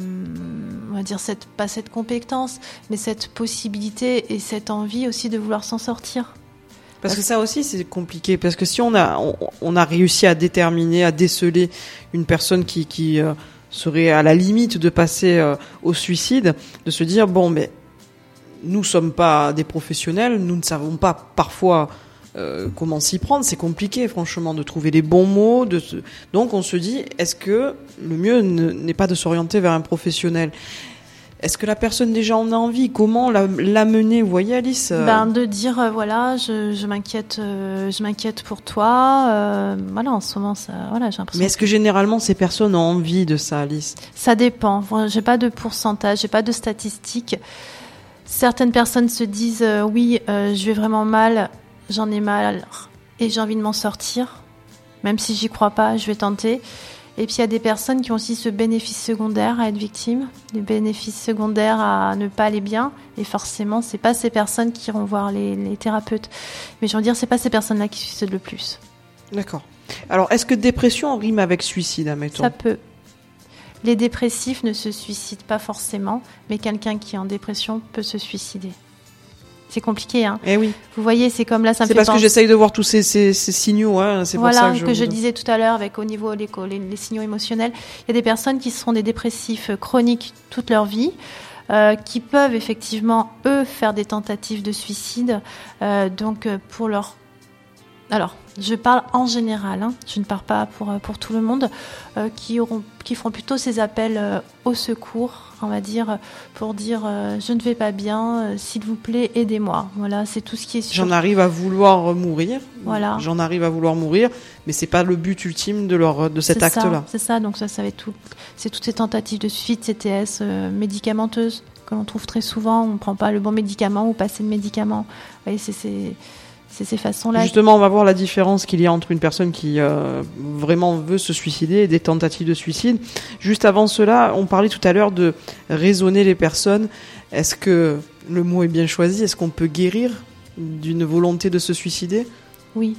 Speaker 2: on va dire, cette, pas cette compétence, mais cette possibilité et cette envie aussi de vouloir s'en sortir ?
Speaker 3: Parce que ça aussi, c'est compliqué. Parce que si on a, on, on a réussi à déterminer, à déceler une personne qui, qui euh, serait à la limite de passer euh, au suicide, de se dire, bon, mais nous sommes pas des professionnels, nous ne savons pas parfois euh, comment s'y prendre. C'est compliqué, franchement, de trouver les bons mots. De se... Donc, on se dit, est-ce que le mieux ne, n'est pas de s'orienter vers un professionnel ? Est-ce que la personne déjà en a envie ? Comment l'amener ? Vous voyez, Alice ?
Speaker 2: Ben, de dire, euh, voilà, je, je m'inquiète euh, je m'inquiète pour toi. Euh, voilà, en ce moment, ça, voilà, j'ai l'impression.
Speaker 3: Mais est-ce que généralement, ces personnes ont envie de ça, Alice ?
Speaker 2: Ça dépend. J'ai pas de pourcentage, j'ai pas de statistiques. Certaines personnes se disent, euh, oui, euh, je vais vraiment mal, j'en ai mal et j'ai envie de m'en sortir. Même si j'y crois pas, je vais tenter. Et puis il y a des personnes qui ont aussi ce bénéfice secondaire à être victimes, le bénéfice secondaire à ne pas aller bien. Et forcément, c'est pas ces personnes qui iront voir les, les thérapeutes. Mais je veux dire, c'est pas ces personnes-là qui suicident le plus.
Speaker 3: D'accord. Alors, est-ce que dépression rime avec suicide, admettons ?
Speaker 2: Ça peut. Les dépressifs ne se suicident pas forcément, mais quelqu'un qui est en dépression peut se suicider. C'est compliqué, hein.
Speaker 3: Eh oui.
Speaker 2: Vous voyez, c'est comme là, ça me
Speaker 3: C'est
Speaker 2: fait
Speaker 3: parce
Speaker 2: penser...
Speaker 3: que j'essaye de voir tous ces, ces, ces signaux, hein. C'est
Speaker 2: voilà,
Speaker 3: pour ça que je...
Speaker 2: que je disais tout à l'heure, avec au niveau des les, les signaux émotionnels. Il y a des personnes qui seront des dépressifs chroniques toute leur vie, euh, qui peuvent effectivement, eux, faire des tentatives de suicide. Euh, donc, pour leur... Alors, je parle en général, hein, je ne parle pas pour, pour tout le monde, euh, qui, auront, qui feront plutôt ces appels euh, au secours, on va dire, pour dire euh, je ne vais pas bien, euh, s'il vous plaît, aidez-moi. Voilà, c'est tout ce qui est sûr.
Speaker 3: J'en arrive à vouloir mourir.
Speaker 2: Voilà.
Speaker 3: J'en arrive à vouloir mourir, mais c'est pas le but ultime de leur de cet
Speaker 2: c'est
Speaker 3: acte-là.
Speaker 2: Ça, c'est ça, donc ça, ça va être tout. C'est toutes ces tentatives de suicide, C T S euh, médicamenteuses que l'on trouve très souvent. On ne prend pas le bon médicament ou pas assez de médicaments. Vous voyez, c'est, c'est c'est ces façons-là.
Speaker 3: Justement, on va voir la différence qu'il y a entre une personne qui euh, vraiment veut se suicider et des tentatives de suicide. Juste avant cela, on parlait tout à l'heure de raisonner les personnes. Est-ce que le mot est bien choisi? Est-ce qu'on peut guérir d'une volonté de se suicider?
Speaker 2: Oui.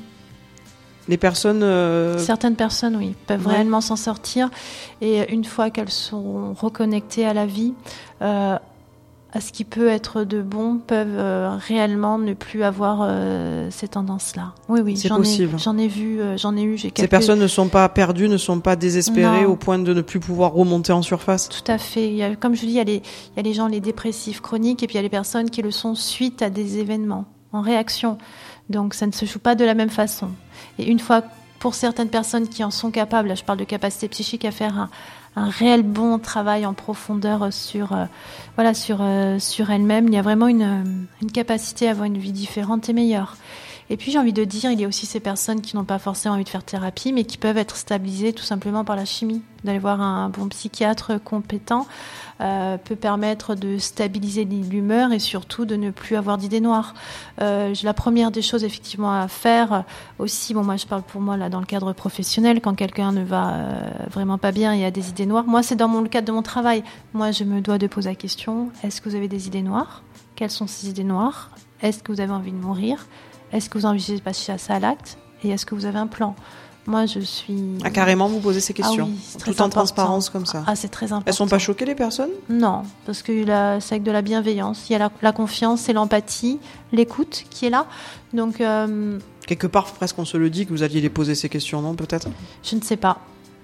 Speaker 3: Les personnes... Euh...
Speaker 2: Certaines personnes, oui, peuvent ouais. réellement s'en sortir. Et une fois qu'elles sont reconnectées à la vie, euh, à ce qui peut être de bon, peuvent euh, réellement ne plus avoir euh, ces tendances-là. Oui, oui,
Speaker 3: c'est
Speaker 2: j'en
Speaker 3: possible.
Speaker 2: ai, j'en ai vu, euh, j'en ai eu. J'ai quelques...
Speaker 3: Ces personnes ne sont pas perdues, ne sont pas désespérées
Speaker 2: non.
Speaker 3: au point de ne plus pouvoir remonter en surface.
Speaker 2: Tout à fait. Il y a, comme je dis, il y a les, il y a les gens les dépressifs chroniques et puis il y a les personnes qui le sont suite à des événements, en réaction. Donc ça ne se joue pas de la même façon. Et une fois, pour certaines personnes qui en sont capables, là je parle de capacité psychique à faire un un réel bon travail en profondeur sur, euh, voilà, sur, euh, sur elle-même. Il y a vraiment une, une capacité à avoir une vie différente et meilleure. Et puis j'ai envie de dire, il y a aussi ces personnes qui n'ont pas forcément envie de faire thérapie, mais qui peuvent être stabilisées tout simplement par la chimie. D'aller voir un bon psychiatre compétent euh, peut permettre de stabiliser l'humeur et surtout de ne plus avoir d'idées noires. Euh, la première des choses effectivement à faire aussi, bon moi je parle pour moi là dans le cadre professionnel, quand quelqu'un ne va euh, vraiment pas bien et a des idées noires, moi c'est dans mon, le cadre de mon travail. Moi je me dois de poser la question, est-ce que vous avez des idées noires? Quelles sont ces idées noires? Est-ce que vous avez envie de mourir? Est-ce que vous envisagez de passer ça à l'acte? Et est-ce que vous avez un plan? Moi, je suis...
Speaker 3: Ah, carrément, vous posez ces questions?
Speaker 2: Ah oui, c'est très
Speaker 3: tout en
Speaker 2: important.
Speaker 3: transparence comme ça?
Speaker 2: Ah, c'est très important.
Speaker 3: Elles sont pas choquées, les personnes?
Speaker 2: Non, parce que la, c'est avec de la bienveillance. Il y a la, la confiance et l'empathie, l'écoute qui est là. Donc... Euh,
Speaker 3: Quelque part, presque, on se le dit que vous alliez les poser ces questions, non, peut-être?
Speaker 2: Je ne sais pas.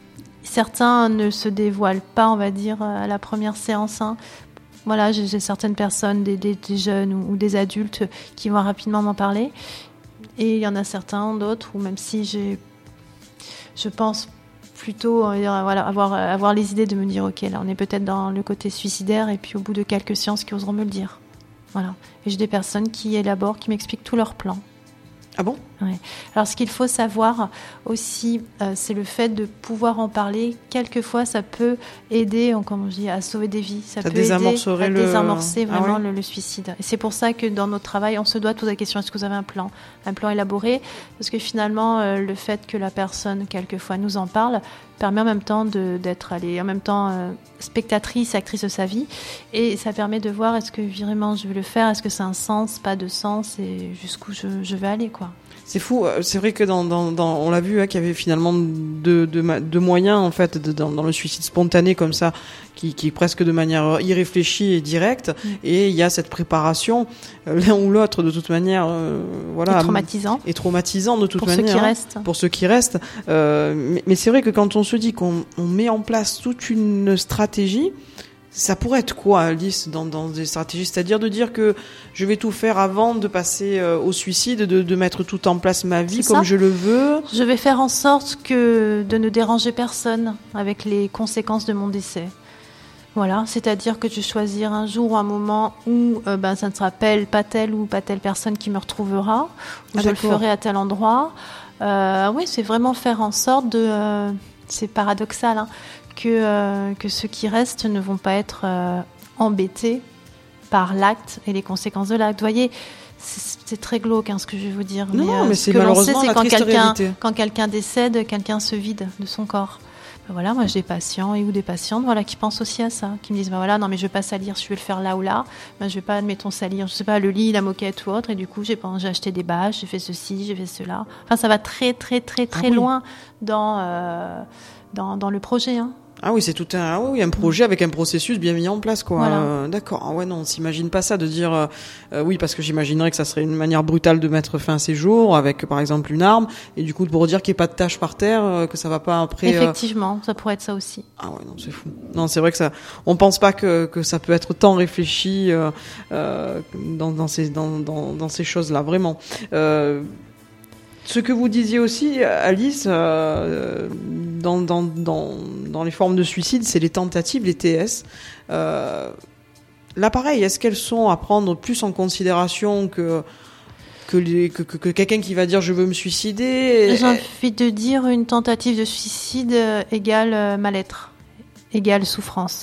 Speaker 2: Certains ne se dévoilent pas, on va dire, à la première séance, hein. Voilà, j'ai, j'ai certaines personnes, des, des, des jeunes ou, ou des adultes qui vont rapidement m'en parler. Et il y en a certains, d'autres, où même si j'ai, je pense plutôt voilà, avoir, avoir les idées de me dire, ok, là on est peut-être dans le côté suicidaire, et puis au bout de quelques séances, qui oseront me le dire. Voilà. Et j'ai des personnes qui élaborent, qui m'expliquent tout leur plan.
Speaker 3: Ah bon?
Speaker 2: Ouais. Alors, ce qu'il faut savoir aussi, euh, c'est le fait de pouvoir en parler. Quelquefois, ça peut aider, comme on dit, à sauver des vies. Ça, ça peut aider à
Speaker 3: le...
Speaker 2: désamorcer vraiment
Speaker 3: ah ouais.
Speaker 2: le, le suicide. Et c'est pour ça que dans notre travail, on se doit de poser la question, est-ce que vous avez un plan? Un plan élaboré? Parce que finalement, euh, le fait que la personne, quelquefois, nous en parle, permet en même temps de, d'être allée, en même temps euh, spectatrice, actrice de sa vie. Et ça permet de voir, est-ce que vraiment je vais le faire? Est-ce que c'est un sens, pas de sens? Et jusqu'où je, je vais aller, quoi.
Speaker 3: C'est fou, c'est vrai que dans, dans, dans on l'a vu, hein, qu'il y avait finalement deux de, de moyens en fait de, dans, dans le suicide spontané comme ça, qui, qui est presque de manière irréfléchie et directe, mmh. et il y a cette préparation, euh, l'un ou l'autre de toute manière, euh, voilà,
Speaker 2: et traumatisant,
Speaker 3: et traumatisant de toute
Speaker 2: pour
Speaker 3: manière,
Speaker 2: ceux qui restent.
Speaker 3: Pour ceux qui restent. Euh, mais, mais c'est vrai que quand on se dit qu'on on met en place toute une stratégie. Ça pourrait être quoi, Alice, dans, dans des stratégies? C'est-à-dire de dire que je vais tout faire avant de passer euh, au suicide, de, de mettre tout en place ma vie
Speaker 2: c'est
Speaker 3: comme
Speaker 2: ça.
Speaker 3: je le veux.
Speaker 2: Je vais faire en sorte que de ne déranger personne avec les conséquences de mon décès. Voilà, c'est-à-dire que je vais choisir un jour ou un moment où euh, ben, ça ne sera pas, pas telle ou pas telle personne qui me retrouvera, où
Speaker 3: ah,
Speaker 2: je d'accord. le ferai à tel endroit. Euh, oui, c'est vraiment faire en sorte de... Euh, c'est paradoxal, hein, que, euh, que ceux qui restent ne vont pas être euh, embêtés par l'acte et les conséquences de l'acte. Vous voyez, c'est, c'est très glauque, hein, ce que je vais vous dire.
Speaker 3: Non,
Speaker 2: mais, euh,
Speaker 3: mais c'est
Speaker 2: ce que
Speaker 3: malheureusement
Speaker 2: l'on sait, c'est
Speaker 3: la
Speaker 2: quand
Speaker 3: triste
Speaker 2: quelqu'un,
Speaker 3: réalité.
Speaker 2: quand quelqu'un décède, quelqu'un se vide de son corps. Ben voilà, moi j'ai des patients et ou des patientes voilà, qui pensent aussi à ça, qui me disent ben voilà, non mais je vais pas salir, je vais le faire là ou là, ben je vais pas, admettons, salir, je sais pas, le lit, la moquette ou autre, et du coup j'ai, j'ai acheté des bâches, j'ai fait ceci, j'ai fait cela. Enfin, ça va très très très très
Speaker 3: ah, oui.
Speaker 2: loin dans, euh, dans, dans le projet, hein.
Speaker 3: Ah oui, c'est tout un, ah oui, un projet avec un processus bien mis en place, quoi.
Speaker 2: Voilà.
Speaker 3: Euh, d'accord. Ah ouais, non, on s'imagine pas ça de dire, euh, euh, oui, parce que j'imaginerais que ça serait une manière brutale de mettre fin à ces jours avec, par exemple, une arme, et du coup, pour dire qu'il n'y ait pas de tâches par terre, euh, que ça va pas après.
Speaker 2: Effectivement, euh... ça pourrait être ça aussi.
Speaker 3: Ah ouais, non, c'est fou. Non, c'est vrai que ça, on pense pas que, que ça peut être tant réfléchi, euh, euh, dans, dans ces, dans, dans, dans ces choses-là, vraiment. Euh, Ce que vous disiez aussi, Alice, euh, dans, dans, dans, dans les formes de suicide, c'est les tentatives, les T S. Euh, là, pareil, est-ce qu'elles sont à prendre plus en considération que, que, les, que, que, que quelqu'un qui va dire « je veux me suicider »
Speaker 2: J'ai envie de dire une tentative de suicide égale mal-être, égale souffrance.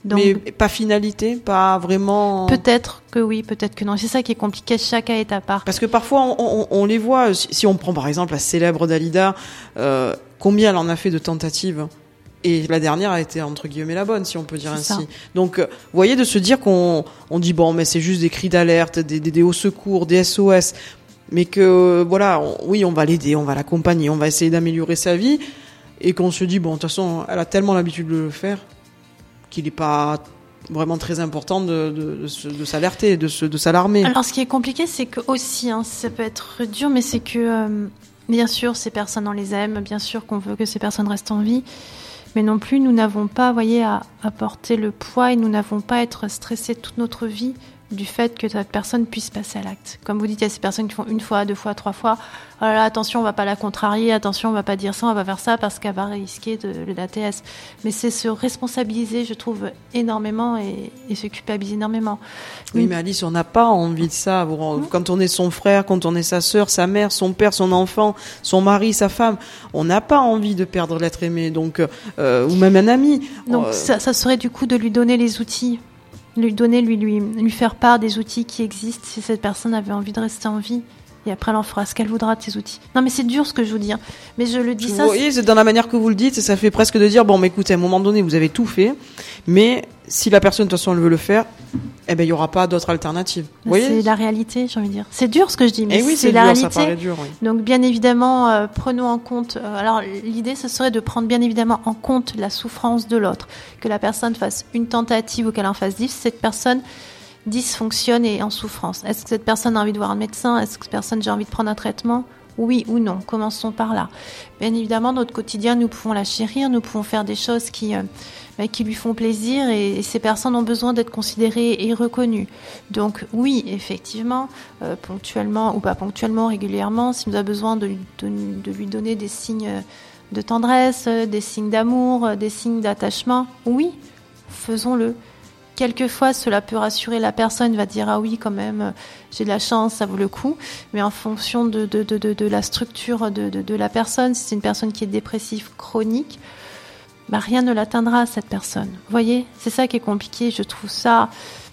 Speaker 3: Donc, mais pas finalité, pas vraiment...
Speaker 2: Peut-être que oui, peut-être que non. C'est ça qui est compliqué, chaque cas est à part.
Speaker 3: Parce que parfois, on, on, on les voit, si on prend par exemple la célèbre Dalida, euh, combien elle en a fait de tentatives ? Et la dernière a été, entre guillemets, la bonne, si on peut dire
Speaker 2: c'est
Speaker 3: ainsi.
Speaker 2: Ça.
Speaker 3: Donc, vous voyez, de se dire qu'on on dit, bon, mais c'est juste des cris d'alerte, des, des, des hauts secours, des S O S, mais que, voilà, on, oui, on va l'aider, on va l'accompagner, on va essayer d'améliorer sa vie, et qu'on se dit, bon, de toute façon, elle a tellement l'habitude de le faire, qu'il n'est pas vraiment très important de, de, de, se, de s'alerter, de, se, de s'alarmer.
Speaker 2: Alors, ce qui est compliqué, c'est que aussi, hein, ça peut être dur, mais c'est que, euh, bien sûr, ces personnes, on les aime, bien sûr qu'on veut que ces personnes restent en vie, mais non plus, nous n'avons pas, vous voyez, à, à porter le poids et nous n'avons pas à être stressés toute notre vie du fait que cette personne puisse passer à l'acte. Comme vous dites, il y a ces personnes qui font une fois, deux fois, trois fois. Oh là là, attention, on va pas la contrarier, attention, on va pas dire ça, on va faire ça parce qu'elle va risquer de, de l'A T S. Mais c'est se responsabiliser, je trouve, énormément et, et se culpabiliser énormément.
Speaker 3: Oui, mais Alice, on n'a pas envie de ça. Quand on est son frère, quand on est sa sœur, sa mère, son père, son enfant, son mari, sa femme, on n'a pas envie de perdre l'être aimé, donc euh, ou même un ami.
Speaker 2: Donc
Speaker 3: euh...
Speaker 2: ça, ça serait du coup de lui donner les outils. Lui donner, lui, lui, lui faire part des outils qui existent si cette personne avait envie de rester en vie. Et après, elle en fera ce qu'elle voudra de ces outils. Non, mais c'est dur ce que je vous dis. Hein. Mais je le dis
Speaker 3: vous
Speaker 2: ça.
Speaker 3: Voyez, c'est dans la manière que vous le dites, ça fait presque de dire, bon, mais écoutez, à un moment donné, vous avez tout fait, mais si la personne, de toute façon, elle veut le faire, eh ben, il y aura pas d'autre alternative. Vous voyez ?
Speaker 2: C'est la réalité, j'ai envie de dire. C'est dur ce que je dis, mais
Speaker 3: eh oui,
Speaker 2: c'est,
Speaker 3: c'est
Speaker 2: la
Speaker 3: dur,
Speaker 2: réalité.
Speaker 3: Ça paraît dur, oui.
Speaker 2: Donc, bien évidemment, euh, prenons en compte. Euh, alors, l'idée, ce serait de prendre bien évidemment en compte la souffrance de l'autre, que la personne fasse une tentative ou qu'elle en fasse dix. Cette personne dysfonctionne et est en souffrance. Est-ce que cette personne a envie de voir un médecin ? Est-ce que cette personne a envie de prendre un traitement ? Oui ou non ? Commençons par là. Bien évidemment, notre quotidien, nous pouvons la chérir, nous pouvons faire des choses qui, euh, bah, qui lui font plaisir et, et ces personnes ont besoin d'être considérées et reconnues. Donc oui, effectivement, euh, ponctuellement ou pas ponctuellement, régulièrement, si nous avons besoin de, de, de lui donner des signes de tendresse, des signes d'amour, des signes d'attachement, oui, faisons-le. Quelquefois, cela peut rassurer la personne, va dire « Ah oui, quand même, j'ai de la chance, ça vaut le coup ». Mais en fonction de, de, de, de, de la structure de, de, de la personne, si c'est une personne qui est dépressive chronique, bah rien ne l'atteindra, cette personne. Vous voyez, c'est ça qui est compliqué. Je trouve ça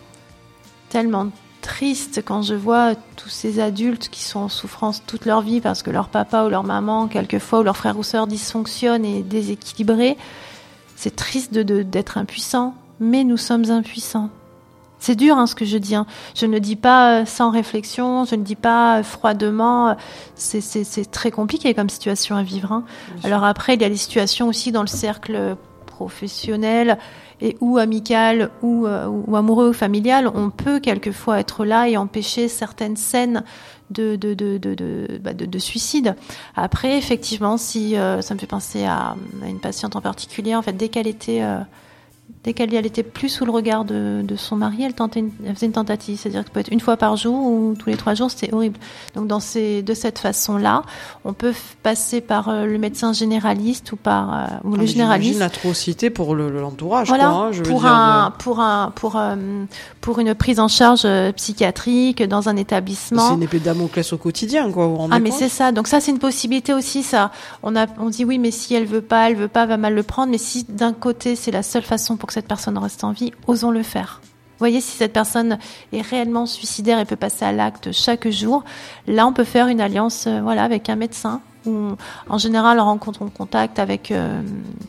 Speaker 2: tellement triste quand je vois tous ces adultes qui sont en souffrance toute leur vie parce que leur papa ou leur maman, quelquefois, ou leur frère ou sœur dysfonctionne et déséquilibré. C'est triste de, de, d'être impuissant. Mais nous sommes impuissants. C'est dur hein, ce que je dis. Hein. Je ne dis pas sans réflexion, je ne dis pas froidement. C'est, c'est, c'est très compliqué comme situation à vivre. Hein. Alors après, il y a des situations aussi dans le cercle professionnel et ou amical ou, euh, ou amoureux ou familial. On peut quelquefois être là et empêcher certaines scènes de, de, de, de, de, bah de, de suicide. Après, effectivement, si euh, ça me fait penser à, à une patiente en particulier, en fait, dès qu'elle était... Euh, Dès qu'elle elle était plus sous le regard de, de son mari, elle, tentait une, elle faisait une tentative. C'est-à-dire que ça peut être une fois par jour ou tous les trois jours, c'était horrible. Donc dans ces, de cette façon-là, on peut f- passer par euh, le médecin généraliste ou par euh, ou
Speaker 3: ah,
Speaker 2: le généraliste.
Speaker 3: J'imagine l'atrocité pour le, l'entourage.
Speaker 2: Voilà,
Speaker 3: quoi, hein, je
Speaker 2: pour,
Speaker 3: veux dire
Speaker 2: un,
Speaker 3: de...
Speaker 2: pour, un, pour, un, pour une prise en charge euh, psychiatrique dans un établissement.
Speaker 3: C'est une épée de Damoclès au quotidien, quoi. Vous vous rendez
Speaker 2: ah mais
Speaker 3: compte ?
Speaker 2: c'est ça. Donc ça c'est une possibilité aussi. Ça, on a, on dit oui, mais si elle veut pas, elle veut pas, elle va mal le prendre. Mais si d'un côté c'est la seule façon pour que cette personne reste en vie, osons le faire. Vous voyez, si cette personne est réellement suicidaire et peut passer à l'acte chaque jour, là on peut faire une alliance, euh, voilà, avec un médecin. Ou en général, on rencontre en contact avec euh,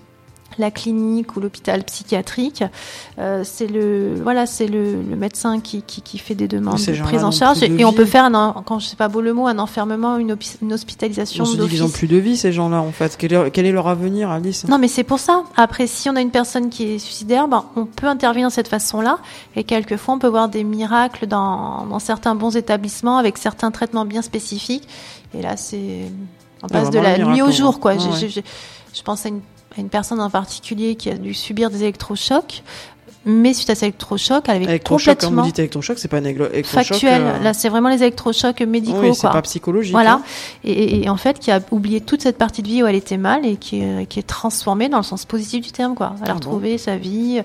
Speaker 2: la clinique ou l'hôpital psychiatrique. Euh, c'est le voilà, c'est le, le médecin qui, qui qui fait des demandes de prise en charge et,
Speaker 3: de
Speaker 2: et on peut faire un, quand je sais pas beau le mot, un enfermement, une, opi- une hospitalisation
Speaker 3: on se dit
Speaker 2: d'office.
Speaker 3: qu'ils ont plus de vie ces gens-là en fait. Quel est, quel est leur avenir, Alice ?
Speaker 2: Non mais c'est pour ça. Après, si on a une personne qui est suicidaire, ben on peut intervenir de cette façon-là et quelquefois on peut voir des miracles dans dans certains bons établissements avec certains traitements bien spécifiques. Et là, c'est on passe de la nuit au jour, quoi.
Speaker 3: Ah,
Speaker 2: je,
Speaker 3: ouais.
Speaker 2: je, je, je pense à une à une personne en particulier qui a dû subir des électrochocs, mais suite à ces électrochocs, elle avait
Speaker 3: électrochoc,
Speaker 2: complètement...
Speaker 3: quand vous dites électrochoc, c'est pas un électrochoc...
Speaker 2: Factuel,
Speaker 3: euh...
Speaker 2: là c'est vraiment les électrochocs médicaux.
Speaker 3: Oui,
Speaker 2: quoi.
Speaker 3: c'est pas psychologique.
Speaker 2: Voilà,
Speaker 3: hein.
Speaker 2: et, et, et en fait, qui a oublié toute cette partie de vie où elle était mal et qui est, qui est transformée dans le sens positif du terme, quoi. Elle a
Speaker 3: Ah
Speaker 2: retrouvé
Speaker 3: bon.
Speaker 2: sa vie,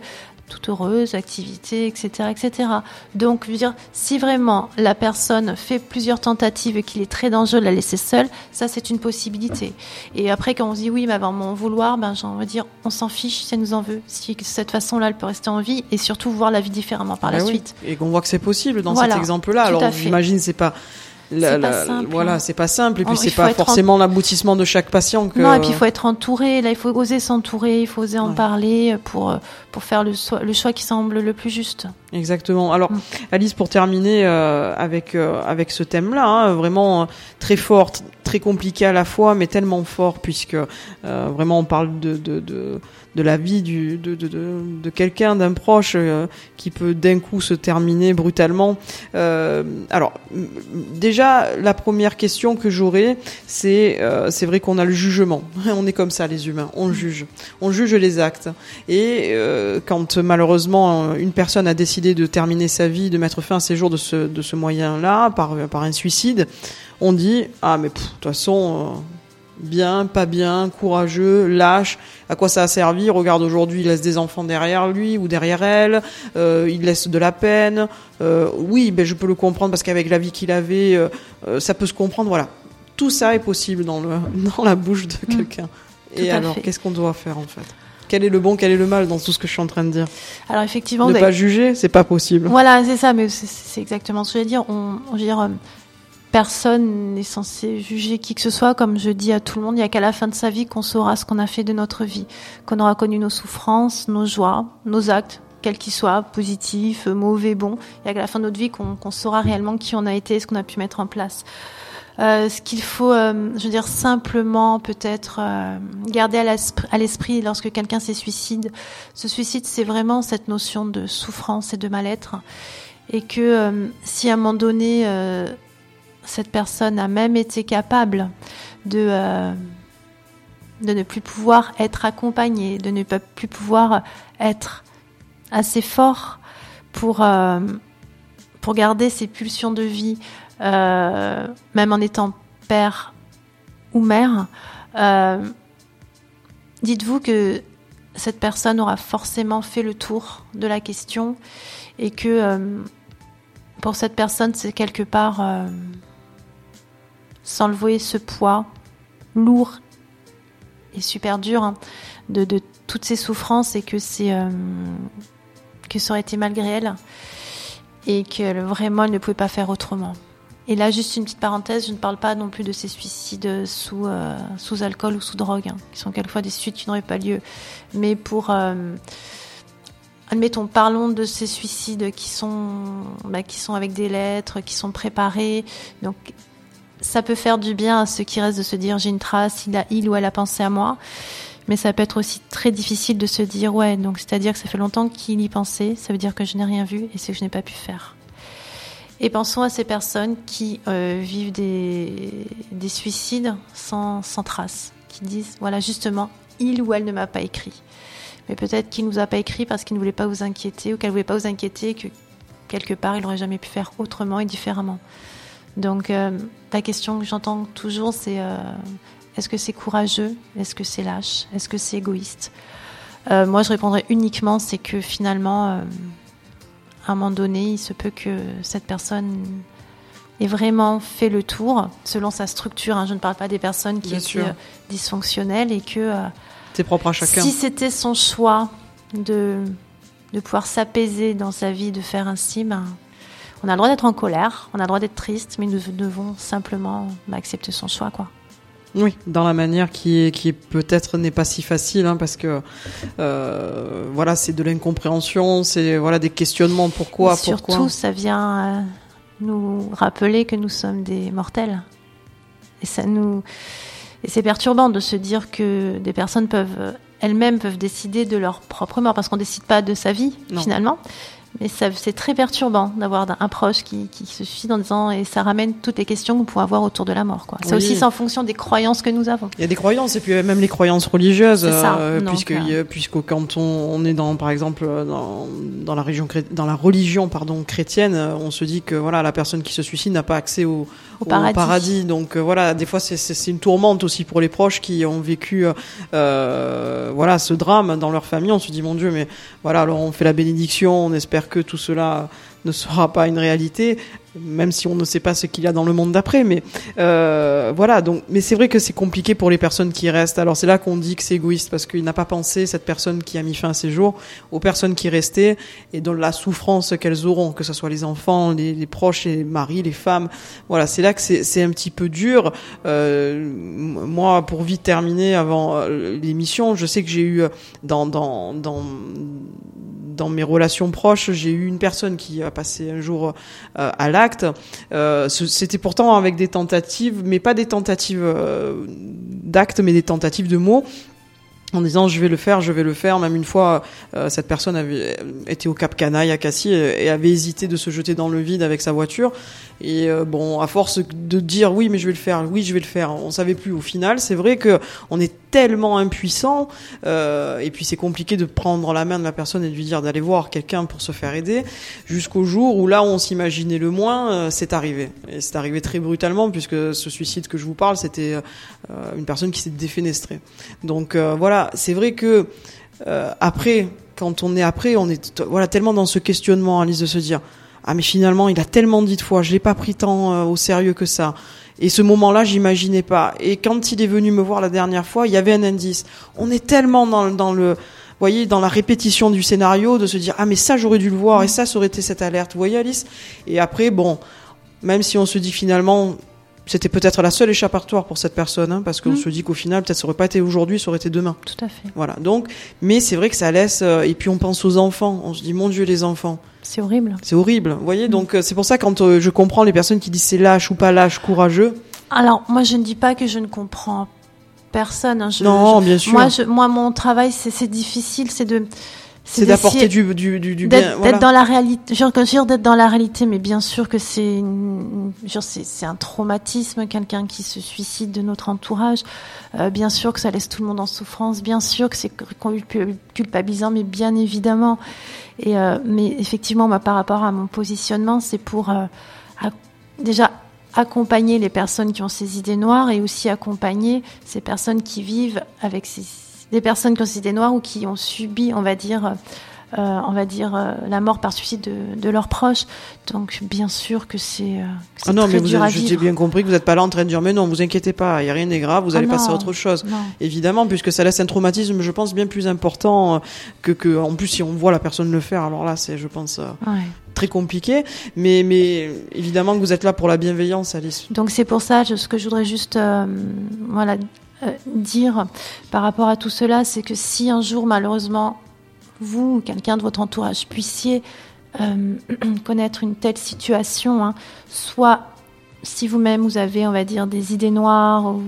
Speaker 2: toute heureuse, activité, et cetera, et cetera. Donc, je veux dire, si vraiment la personne fait plusieurs tentatives et qu'il est très dangereux de la laisser seule, ça, c'est une possibilité. Et après, quand on se dit oui, mais avant m'en vouloir, ben, j'ai envie de dire, on s'en fiche si elle nous en veut. Si de cette façon-là, elle peut rester en vie et surtout voir la vie différemment par
Speaker 3: ben
Speaker 2: la
Speaker 3: oui.
Speaker 2: suite.
Speaker 3: Et qu'on voit que c'est possible dans
Speaker 2: voilà,
Speaker 3: cet exemple-là. Alors, j'imagine, c'est pas. La,
Speaker 2: c'est pas
Speaker 3: la,
Speaker 2: simple.
Speaker 3: Voilà,
Speaker 2: hein.
Speaker 3: c'est pas simple. Et puis,
Speaker 2: On,
Speaker 3: c'est pas forcément en... l'aboutissement de chaque patient que.
Speaker 2: Non, et puis il faut être entouré. Là, il faut oser s'entourer. Il faut oser en ouais. parler pour, pour faire le, so- le choix qui semble le plus juste.
Speaker 3: Exactement. Alors, mm. Alice, pour terminer euh, avec, euh, avec ce thème-là, hein, vraiment euh, très fort, t- très compliqué à la fois, mais tellement fort, puisque euh, vraiment on parle de, de, de, de la vie du, de, de, de, de quelqu'un, d'un proche euh, qui peut d'un coup se terminer brutalement. Euh, alors, m- déjà, la première question que j'aurais, c'est, euh, c'est vrai qu'on a le jugement. On est comme ça, les humains. On juge. On juge les actes. Et euh, quand malheureusement une personne a décidé de terminer sa vie, de mettre fin à ses jours de ce, de ce moyen-là, par, par un suicide, on dit « Ah, mais de toute façon, euh, bien, pas bien, courageux, lâche, à quoi ça a servi ? Regarde, aujourd'hui, il laisse des enfants derrière lui ou derrière elle, euh, il laisse de la peine. Euh, oui, ben, je peux le comprendre parce qu'avec la vie qu'il avait, euh, euh, ça peut se comprendre. » Voilà. Tout ça est possible dans, le, dans la bouche de quelqu'un. Mmh, Et alors, fait. Qu'est-ce qu'on doit faire, en fait ? Quel est le bon, quel est le mal dans tout ce que je suis en train de dire ?
Speaker 2: Alors effectivement,
Speaker 3: ne pas juger, c'est pas possible.
Speaker 2: Voilà, c'est ça, mais c'est, c'est exactement ce que je veux dire. On, on, je veux dire, euh, personne n'est censé juger qui que ce soit. Comme je dis à tout le monde, il n'y a qu'à la fin de sa vie qu'on saura ce qu'on a fait de notre vie, qu'on aura connu nos souffrances, nos joies, nos actes, quels qu'ils soient, positifs, mauvais, bons. Il n'y a qu'à la fin de notre vie qu'on, qu'on saura réellement qui on a été, ce qu'on a pu mettre en place. Euh, ce qu'il faut, euh, je veux dire, simplement peut-être euh, garder à l'esprit, à l'esprit lorsque quelqu'un se suicide. Ce suicide, c'est vraiment cette notion de souffrance et de mal-être. Et que euh, si à un moment donné, euh, cette personne a même été capable de, euh, de ne plus pouvoir être accompagnée, de ne pas plus pouvoir être assez fort pour, euh, pour garder ses pulsions de vie, Euh, même en étant père ou mère, euh, dites-vous que cette personne aura forcément fait le tour de la question et que euh, pour cette personne, c'est quelque part euh, s'enlever ce poids lourd et super dur hein, de, de toutes ces souffrances et que, c'est, euh, que ça aurait été malgré elle et que vraiment elle ne pouvait pas faire autrement. Et là, juste une petite parenthèse, je ne parle pas non plus de ces suicides sous, euh, sous alcool ou sous drogue, hein, qui sont quelquefois des suicides qui n'auraient pas lieu. Mais pour, euh, admettons, parlons de ces suicides qui sont, bah, qui sont avec des lettres, qui sont préparés. Donc, ça peut faire du bien à ceux qui restent de se dire, j'ai une trace, il, a, il ou elle a pensé à moi. Mais ça peut être aussi très difficile de se dire, ouais, donc c'est-à-dire que ça fait longtemps qu'il y pensait, ça veut dire que je n'ai rien vu et c'est que je n'ai pas pu faire. Et pensons à ces personnes qui euh, vivent des, des suicides sans, sans trace, qui disent, voilà, justement, il ou elle ne m'a pas écrit. Mais peut-être qu'il ne nous a pas écrit parce qu'il ne voulait pas vous inquiéter ou qu'elle ne voulait pas vous inquiéter, que quelque part, il n'aurait jamais pu faire autrement et différemment. Donc, euh, la question que j'entends toujours, c'est euh, est-ce que c'est courageux ? Est-ce que c'est lâche ? Est-ce que c'est égoïste ? euh, Moi, je répondrais uniquement, c'est que finalement... Euh, à un moment donné, il se peut que cette personne ait vraiment fait le tour, selon sa structure. Hein. Je ne parle pas des personnes qui Bien étaient euh, dysfonctionnelles et que euh,
Speaker 3: c'est propre à chacun.
Speaker 2: Si c'était son choix de, de pouvoir s'apaiser dans sa vie, de faire ainsi, ben, on a le droit d'être en colère, on a le droit d'être triste, mais nous devons simplement ben, accepter son choix, quoi.
Speaker 3: Oui, dans la manière qui est, qui est peut-être n'est pas si facile, hein, parce que euh, voilà, c'est de l'incompréhension, c'est voilà des questionnements. Pourquoi,
Speaker 2: Et surtout,
Speaker 3: pourquoi
Speaker 2: ça vient euh, nous rappeler que nous sommes des mortels. Et ça nous, et c'est perturbant de se dire que des personnes peuvent elles-mêmes peuvent décider de leur propre mort, parce qu'on décide pas de sa vie non. finalement. Mais ça, c'est très perturbant d'avoir un proche qui, qui se suicide en disant, et ça ramène toutes les questions que vous pouvez avoir autour de la mort, quoi. Oui. Ça aussi, c'est en fonction des croyances que nous avons.
Speaker 3: Il y a des croyances, et puis même les croyances religieuses,
Speaker 2: c'est ça.
Speaker 3: Euh,
Speaker 2: Donc,
Speaker 3: puisque,
Speaker 2: euh...
Speaker 3: puisque quand on, on est dans, par exemple, dans, dans la région, dans la religion, pardon, chrétienne, on se dit que, voilà, la personne qui se suicide n'a pas accès au,
Speaker 2: au paradis.
Speaker 3: Au paradis. Donc, euh, voilà, des fois, c'est, c'est, c'est une tourmente aussi pour les proches qui ont vécu, euh, voilà, ce drame dans leur famille. On se dit, mon Dieu, mais voilà, alors on fait la bénédiction, on espère que tout cela ne sera pas une réalité, même si on ne sait pas ce qu'il y a dans le monde d'après. Mais euh, voilà, donc, mais c'est vrai que c'est compliqué pour les personnes qui restent. Alors c'est là qu'on dit que c'est égoïste, parce qu'il n'a pas pensé, cette personne qui a mis fin à ses jours, aux personnes qui restaient et dans la souffrance qu'elles auront, que ce soit les enfants, les, les proches, les maris, les femmes. Voilà, c'est là que c'est, c'est un petit peu dur. Euh, moi, pour vite terminer avant l'émission, je sais que j'ai eu dans dans dans dans mes relations proches, j'ai eu une personne qui a passé un jour euh, à l'acte. Euh, c'était pourtant avec des tentatives, mais pas des tentatives euh, d'acte, mais des tentatives de mots. En disant je vais le faire, je vais le faire. Même une fois, euh, cette personne avait été au Cap Canaille à Cassis et, et avait hésité de se jeter dans le vide avec sa voiture. Et euh, bon, à force de dire oui, mais je vais le faire, oui, je vais le faire, on savait plus. Au final, c'est vrai que on est tellement impuissant, euh, et puis c'est compliqué de prendre la main de la personne et de lui dire d'aller voir quelqu'un pour se faire aider. Jusqu'au jour où là, où on s'imaginait le moins, euh, c'est arrivé. Et c'est arrivé très brutalement, puisque ce suicide que je vous parle, c'était euh, une personne qui s'est défenestrée. Donc euh, voilà, c'est vrai que euh, après, quand on est après, on est voilà tellement dans ce questionnement, Alice, de se dire ah mais finalement il a tellement dit de fois, je l'ai pas pris tant euh, au sérieux que ça. Et ce moment-là, j'imaginais pas. Et quand il est venu me voir la dernière fois, il y avait un indice. On est tellement dans, dans le, vous voyez, dans la répétition du scénario, de se dire ah mais ça j'aurais dû le voir et ça ça aurait été cette alerte. Vous voyez, Alice. Et après bon, même si on se dit finalement c'était peut-être la seule échappatoire pour cette personne, hein, parce qu'on mmh. se dit qu'au final, peut-être ça aurait pas été aujourd'hui, ça aurait été demain.
Speaker 2: Tout à fait.
Speaker 3: Voilà. Donc, mais c'est vrai que ça laisse. Euh, et puis on pense aux enfants. On se dit, mon Dieu, les enfants.
Speaker 2: C'est horrible.
Speaker 3: C'est horrible. Vous voyez. Mmh. Donc euh, c'est pour ça quand euh, je comprends les personnes qui disent c'est lâche ou pas lâche, courageux.
Speaker 2: Alors moi, je ne dis pas que je ne comprends personne. Hein. Je,
Speaker 3: non,
Speaker 2: je,
Speaker 3: bien sûr.
Speaker 2: Moi, je, moi, mon travail, c'est, c'est difficile, c'est de.
Speaker 3: C'est, c'est d'apporter du, du, du, du
Speaker 2: d'être,
Speaker 3: bien. Voilà.
Speaker 2: D'être dans la réalité, genre, genre d'être dans la réalité, mais bien sûr que c'est, une, genre c'est, c'est un traumatisme, quelqu'un qui se suicide de notre entourage. Euh, bien sûr que ça laisse tout le monde en souffrance. Bien sûr que c'est culpabilisant, mais bien évidemment. Et euh, mais effectivement, moi, par rapport à mon positionnement, c'est pour euh, à, déjà accompagner les personnes qui ont ces idées noires et aussi accompagner ces personnes qui vivent avec ces des personnes qui ont ces idées noires ou qui ont subi, on va dire, euh, on va dire euh, la mort par suicide de, de leurs proches. Donc, bien sûr que c'est, euh, que c'est
Speaker 3: ah non,
Speaker 2: très
Speaker 3: mais vous
Speaker 2: dur
Speaker 3: avez,
Speaker 2: à vivre.
Speaker 3: J'ai bien compris que vous n'êtes pas là en train de dire mais non, vous inquiétez pas, il y a rien de grave, vous allez ah passer à autre chose. Non. Évidemment, puisque ça laisse un traumatisme, je pense, bien plus important que que. En plus, si on voit la personne le faire, alors là, c'est, je pense. Euh, ouais. Très compliqué, mais mais évidemment que vous êtes là pour la bienveillance, Alice.
Speaker 2: Donc c'est pour ça, je, ce que je voudrais juste, euh, voilà. Euh, dire par rapport à tout cela, c'est que si un jour malheureusement vous ou quelqu'un de votre entourage puissiez euh, connaître une telle situation, hein, soit si vous-même vous avez, on va dire, des idées noires ou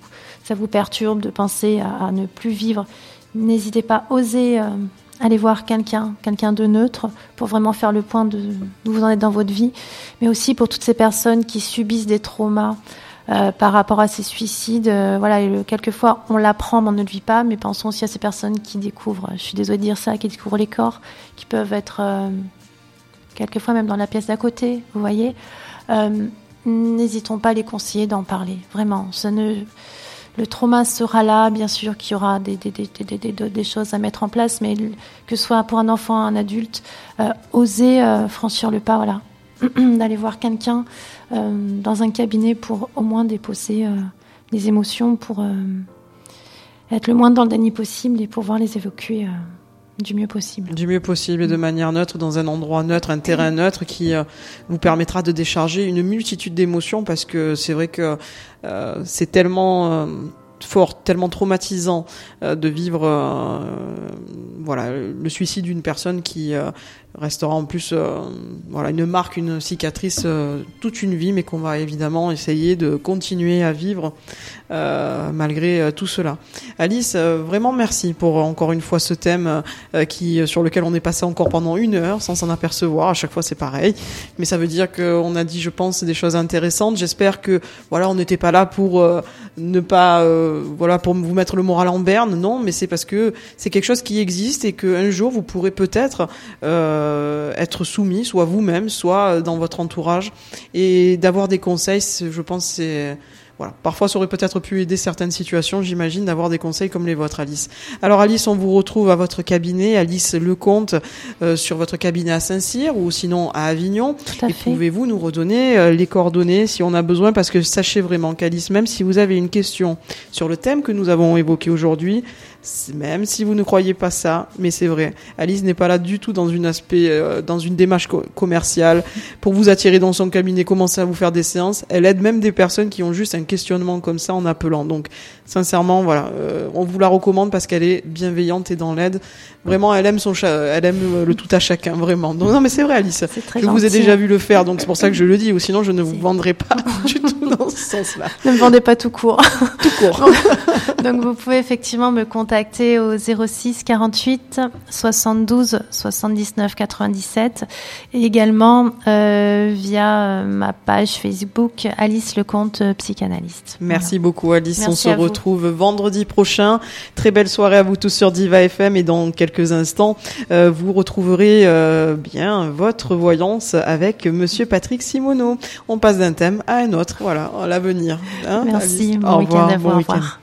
Speaker 2: ça vous perturbe de penser à, à ne plus vivre, n'hésitez pas, osez euh, aller voir quelqu'un, quelqu'un de neutre pour vraiment faire le point de d'où vous en êtes dans votre vie, mais aussi pour toutes ces personnes qui subissent des traumas. Euh, par rapport à ces suicides, euh, voilà, et le, quelquefois on l'apprend mais on ne le vit pas, mais pensons aussi à ces personnes qui découvrent, je suis désolée de dire ça, qui découvrent les corps, qui peuvent être euh, quelquefois même dans la pièce d'à côté, vous voyez. Euh, n'hésitons pas à les conseiller d'en parler, vraiment. Ça ne, le trauma sera là, bien sûr qu'il y aura des, des, des, des, des, des choses à mettre en place, mais que ce soit pour un enfant, un adulte, euh, oser euh, franchir le pas, voilà. D'aller voir quelqu'un euh, dans un cabinet pour au moins déposer euh, les émotions, pour euh, être le moins dans le déni possible et pouvoir les évacuer euh, du mieux possible.
Speaker 3: Du mieux possible et de manière neutre, dans un endroit neutre, un terrain neutre qui euh, vous permettra de décharger une multitude d'émotions, parce que c'est vrai que euh, c'est tellement... Euh, fort, tellement traumatisant euh, de vivre, euh, voilà, le suicide d'une personne qui euh, restera en plus, euh, voilà, une marque, une cicatrice euh, toute une vie, mais qu'on va évidemment essayer de continuer à vivre euh, malgré euh, tout cela. Alice, euh, vraiment merci pour encore une fois ce thème euh, qui sur lequel on est passé encore pendant une heure sans s'en apercevoir. À chaque fois c'est pareil, mais ça veut dire qu'on a dit, je pense, des choses intéressantes. J'espère que voilà, on n'était pas là pour euh, ne pas, euh, voilà, pour vous mettre le moral en berne, non, mais c'est parce que c'est quelque chose qui existe et qu'un jour vous pourrez peut-être euh, être soumis, soit vous-même, soit dans votre entourage, et d'avoir des conseils, je pense, c'est voilà. Parfois, ça aurait peut-être pu aider certaines situations, j'imagine, d'avoir des conseils comme les vôtres, Alice. Alors, Alice, on vous retrouve à votre cabinet, Alice Lecomte, euh, sur votre cabinet à Saint-Cyr ou sinon à Avignon.
Speaker 2: Tout à
Speaker 3: et
Speaker 2: fait.
Speaker 3: Pouvez-vous nous redonner euh, les coordonnées si on a besoin? Parce que sachez vraiment qu'Alice, même si vous avez une question sur le thème que nous avons évoqué aujourd'hui, même si vous ne croyez pas ça, mais c'est vrai, Alice n'est pas là du tout dans une aspect, euh, dans une démarche co- commerciale pour vous attirer dans son cabinet, commencer à vous faire des séances. Elle aide même des personnes qui ont juste un questionnement comme ça en appelant. Donc, sincèrement, voilà, euh, on vous la recommande parce qu'elle est bienveillante et dans l'aide. Vraiment, elle aime son, cha- elle aime le tout à chacun, vraiment. Donc, non, mais c'est vrai, Alice.
Speaker 2: C'est très
Speaker 3: je vous ai
Speaker 2: gentil.
Speaker 3: déjà vu le faire, donc c'est pour ça que je le dis. Ou sinon, je ne vous
Speaker 2: Si.
Speaker 3: vendrai pas du tout dans ce sens-là.
Speaker 2: Ne me vendez pas tout court.
Speaker 3: Tout court.
Speaker 2: Donc vous pouvez effectivement me contacter au zéro six quarante-huit soixante-douze soixante-dix-neuf quatre-vingt-dix-sept et également euh, via ma page Facebook Alice Lecomte psychanalyste.
Speaker 3: Merci voilà. beaucoup Alice,
Speaker 2: Merci
Speaker 3: on se
Speaker 2: vous.
Speaker 3: retrouve vendredi prochain. Très belle soirée à vous tous sur Diva F M et dans quelques instants euh, vous retrouverez euh, bien votre voyance avec Monsieur Patrick Simoneau. On passe d'un thème à un autre, voilà, à l'avenir. Hein,
Speaker 2: Merci,
Speaker 3: Alice.
Speaker 2: bon
Speaker 3: Au
Speaker 2: week-end
Speaker 3: revoir,
Speaker 2: à vous,
Speaker 3: bon
Speaker 2: au
Speaker 3: week-end.
Speaker 2: revoir.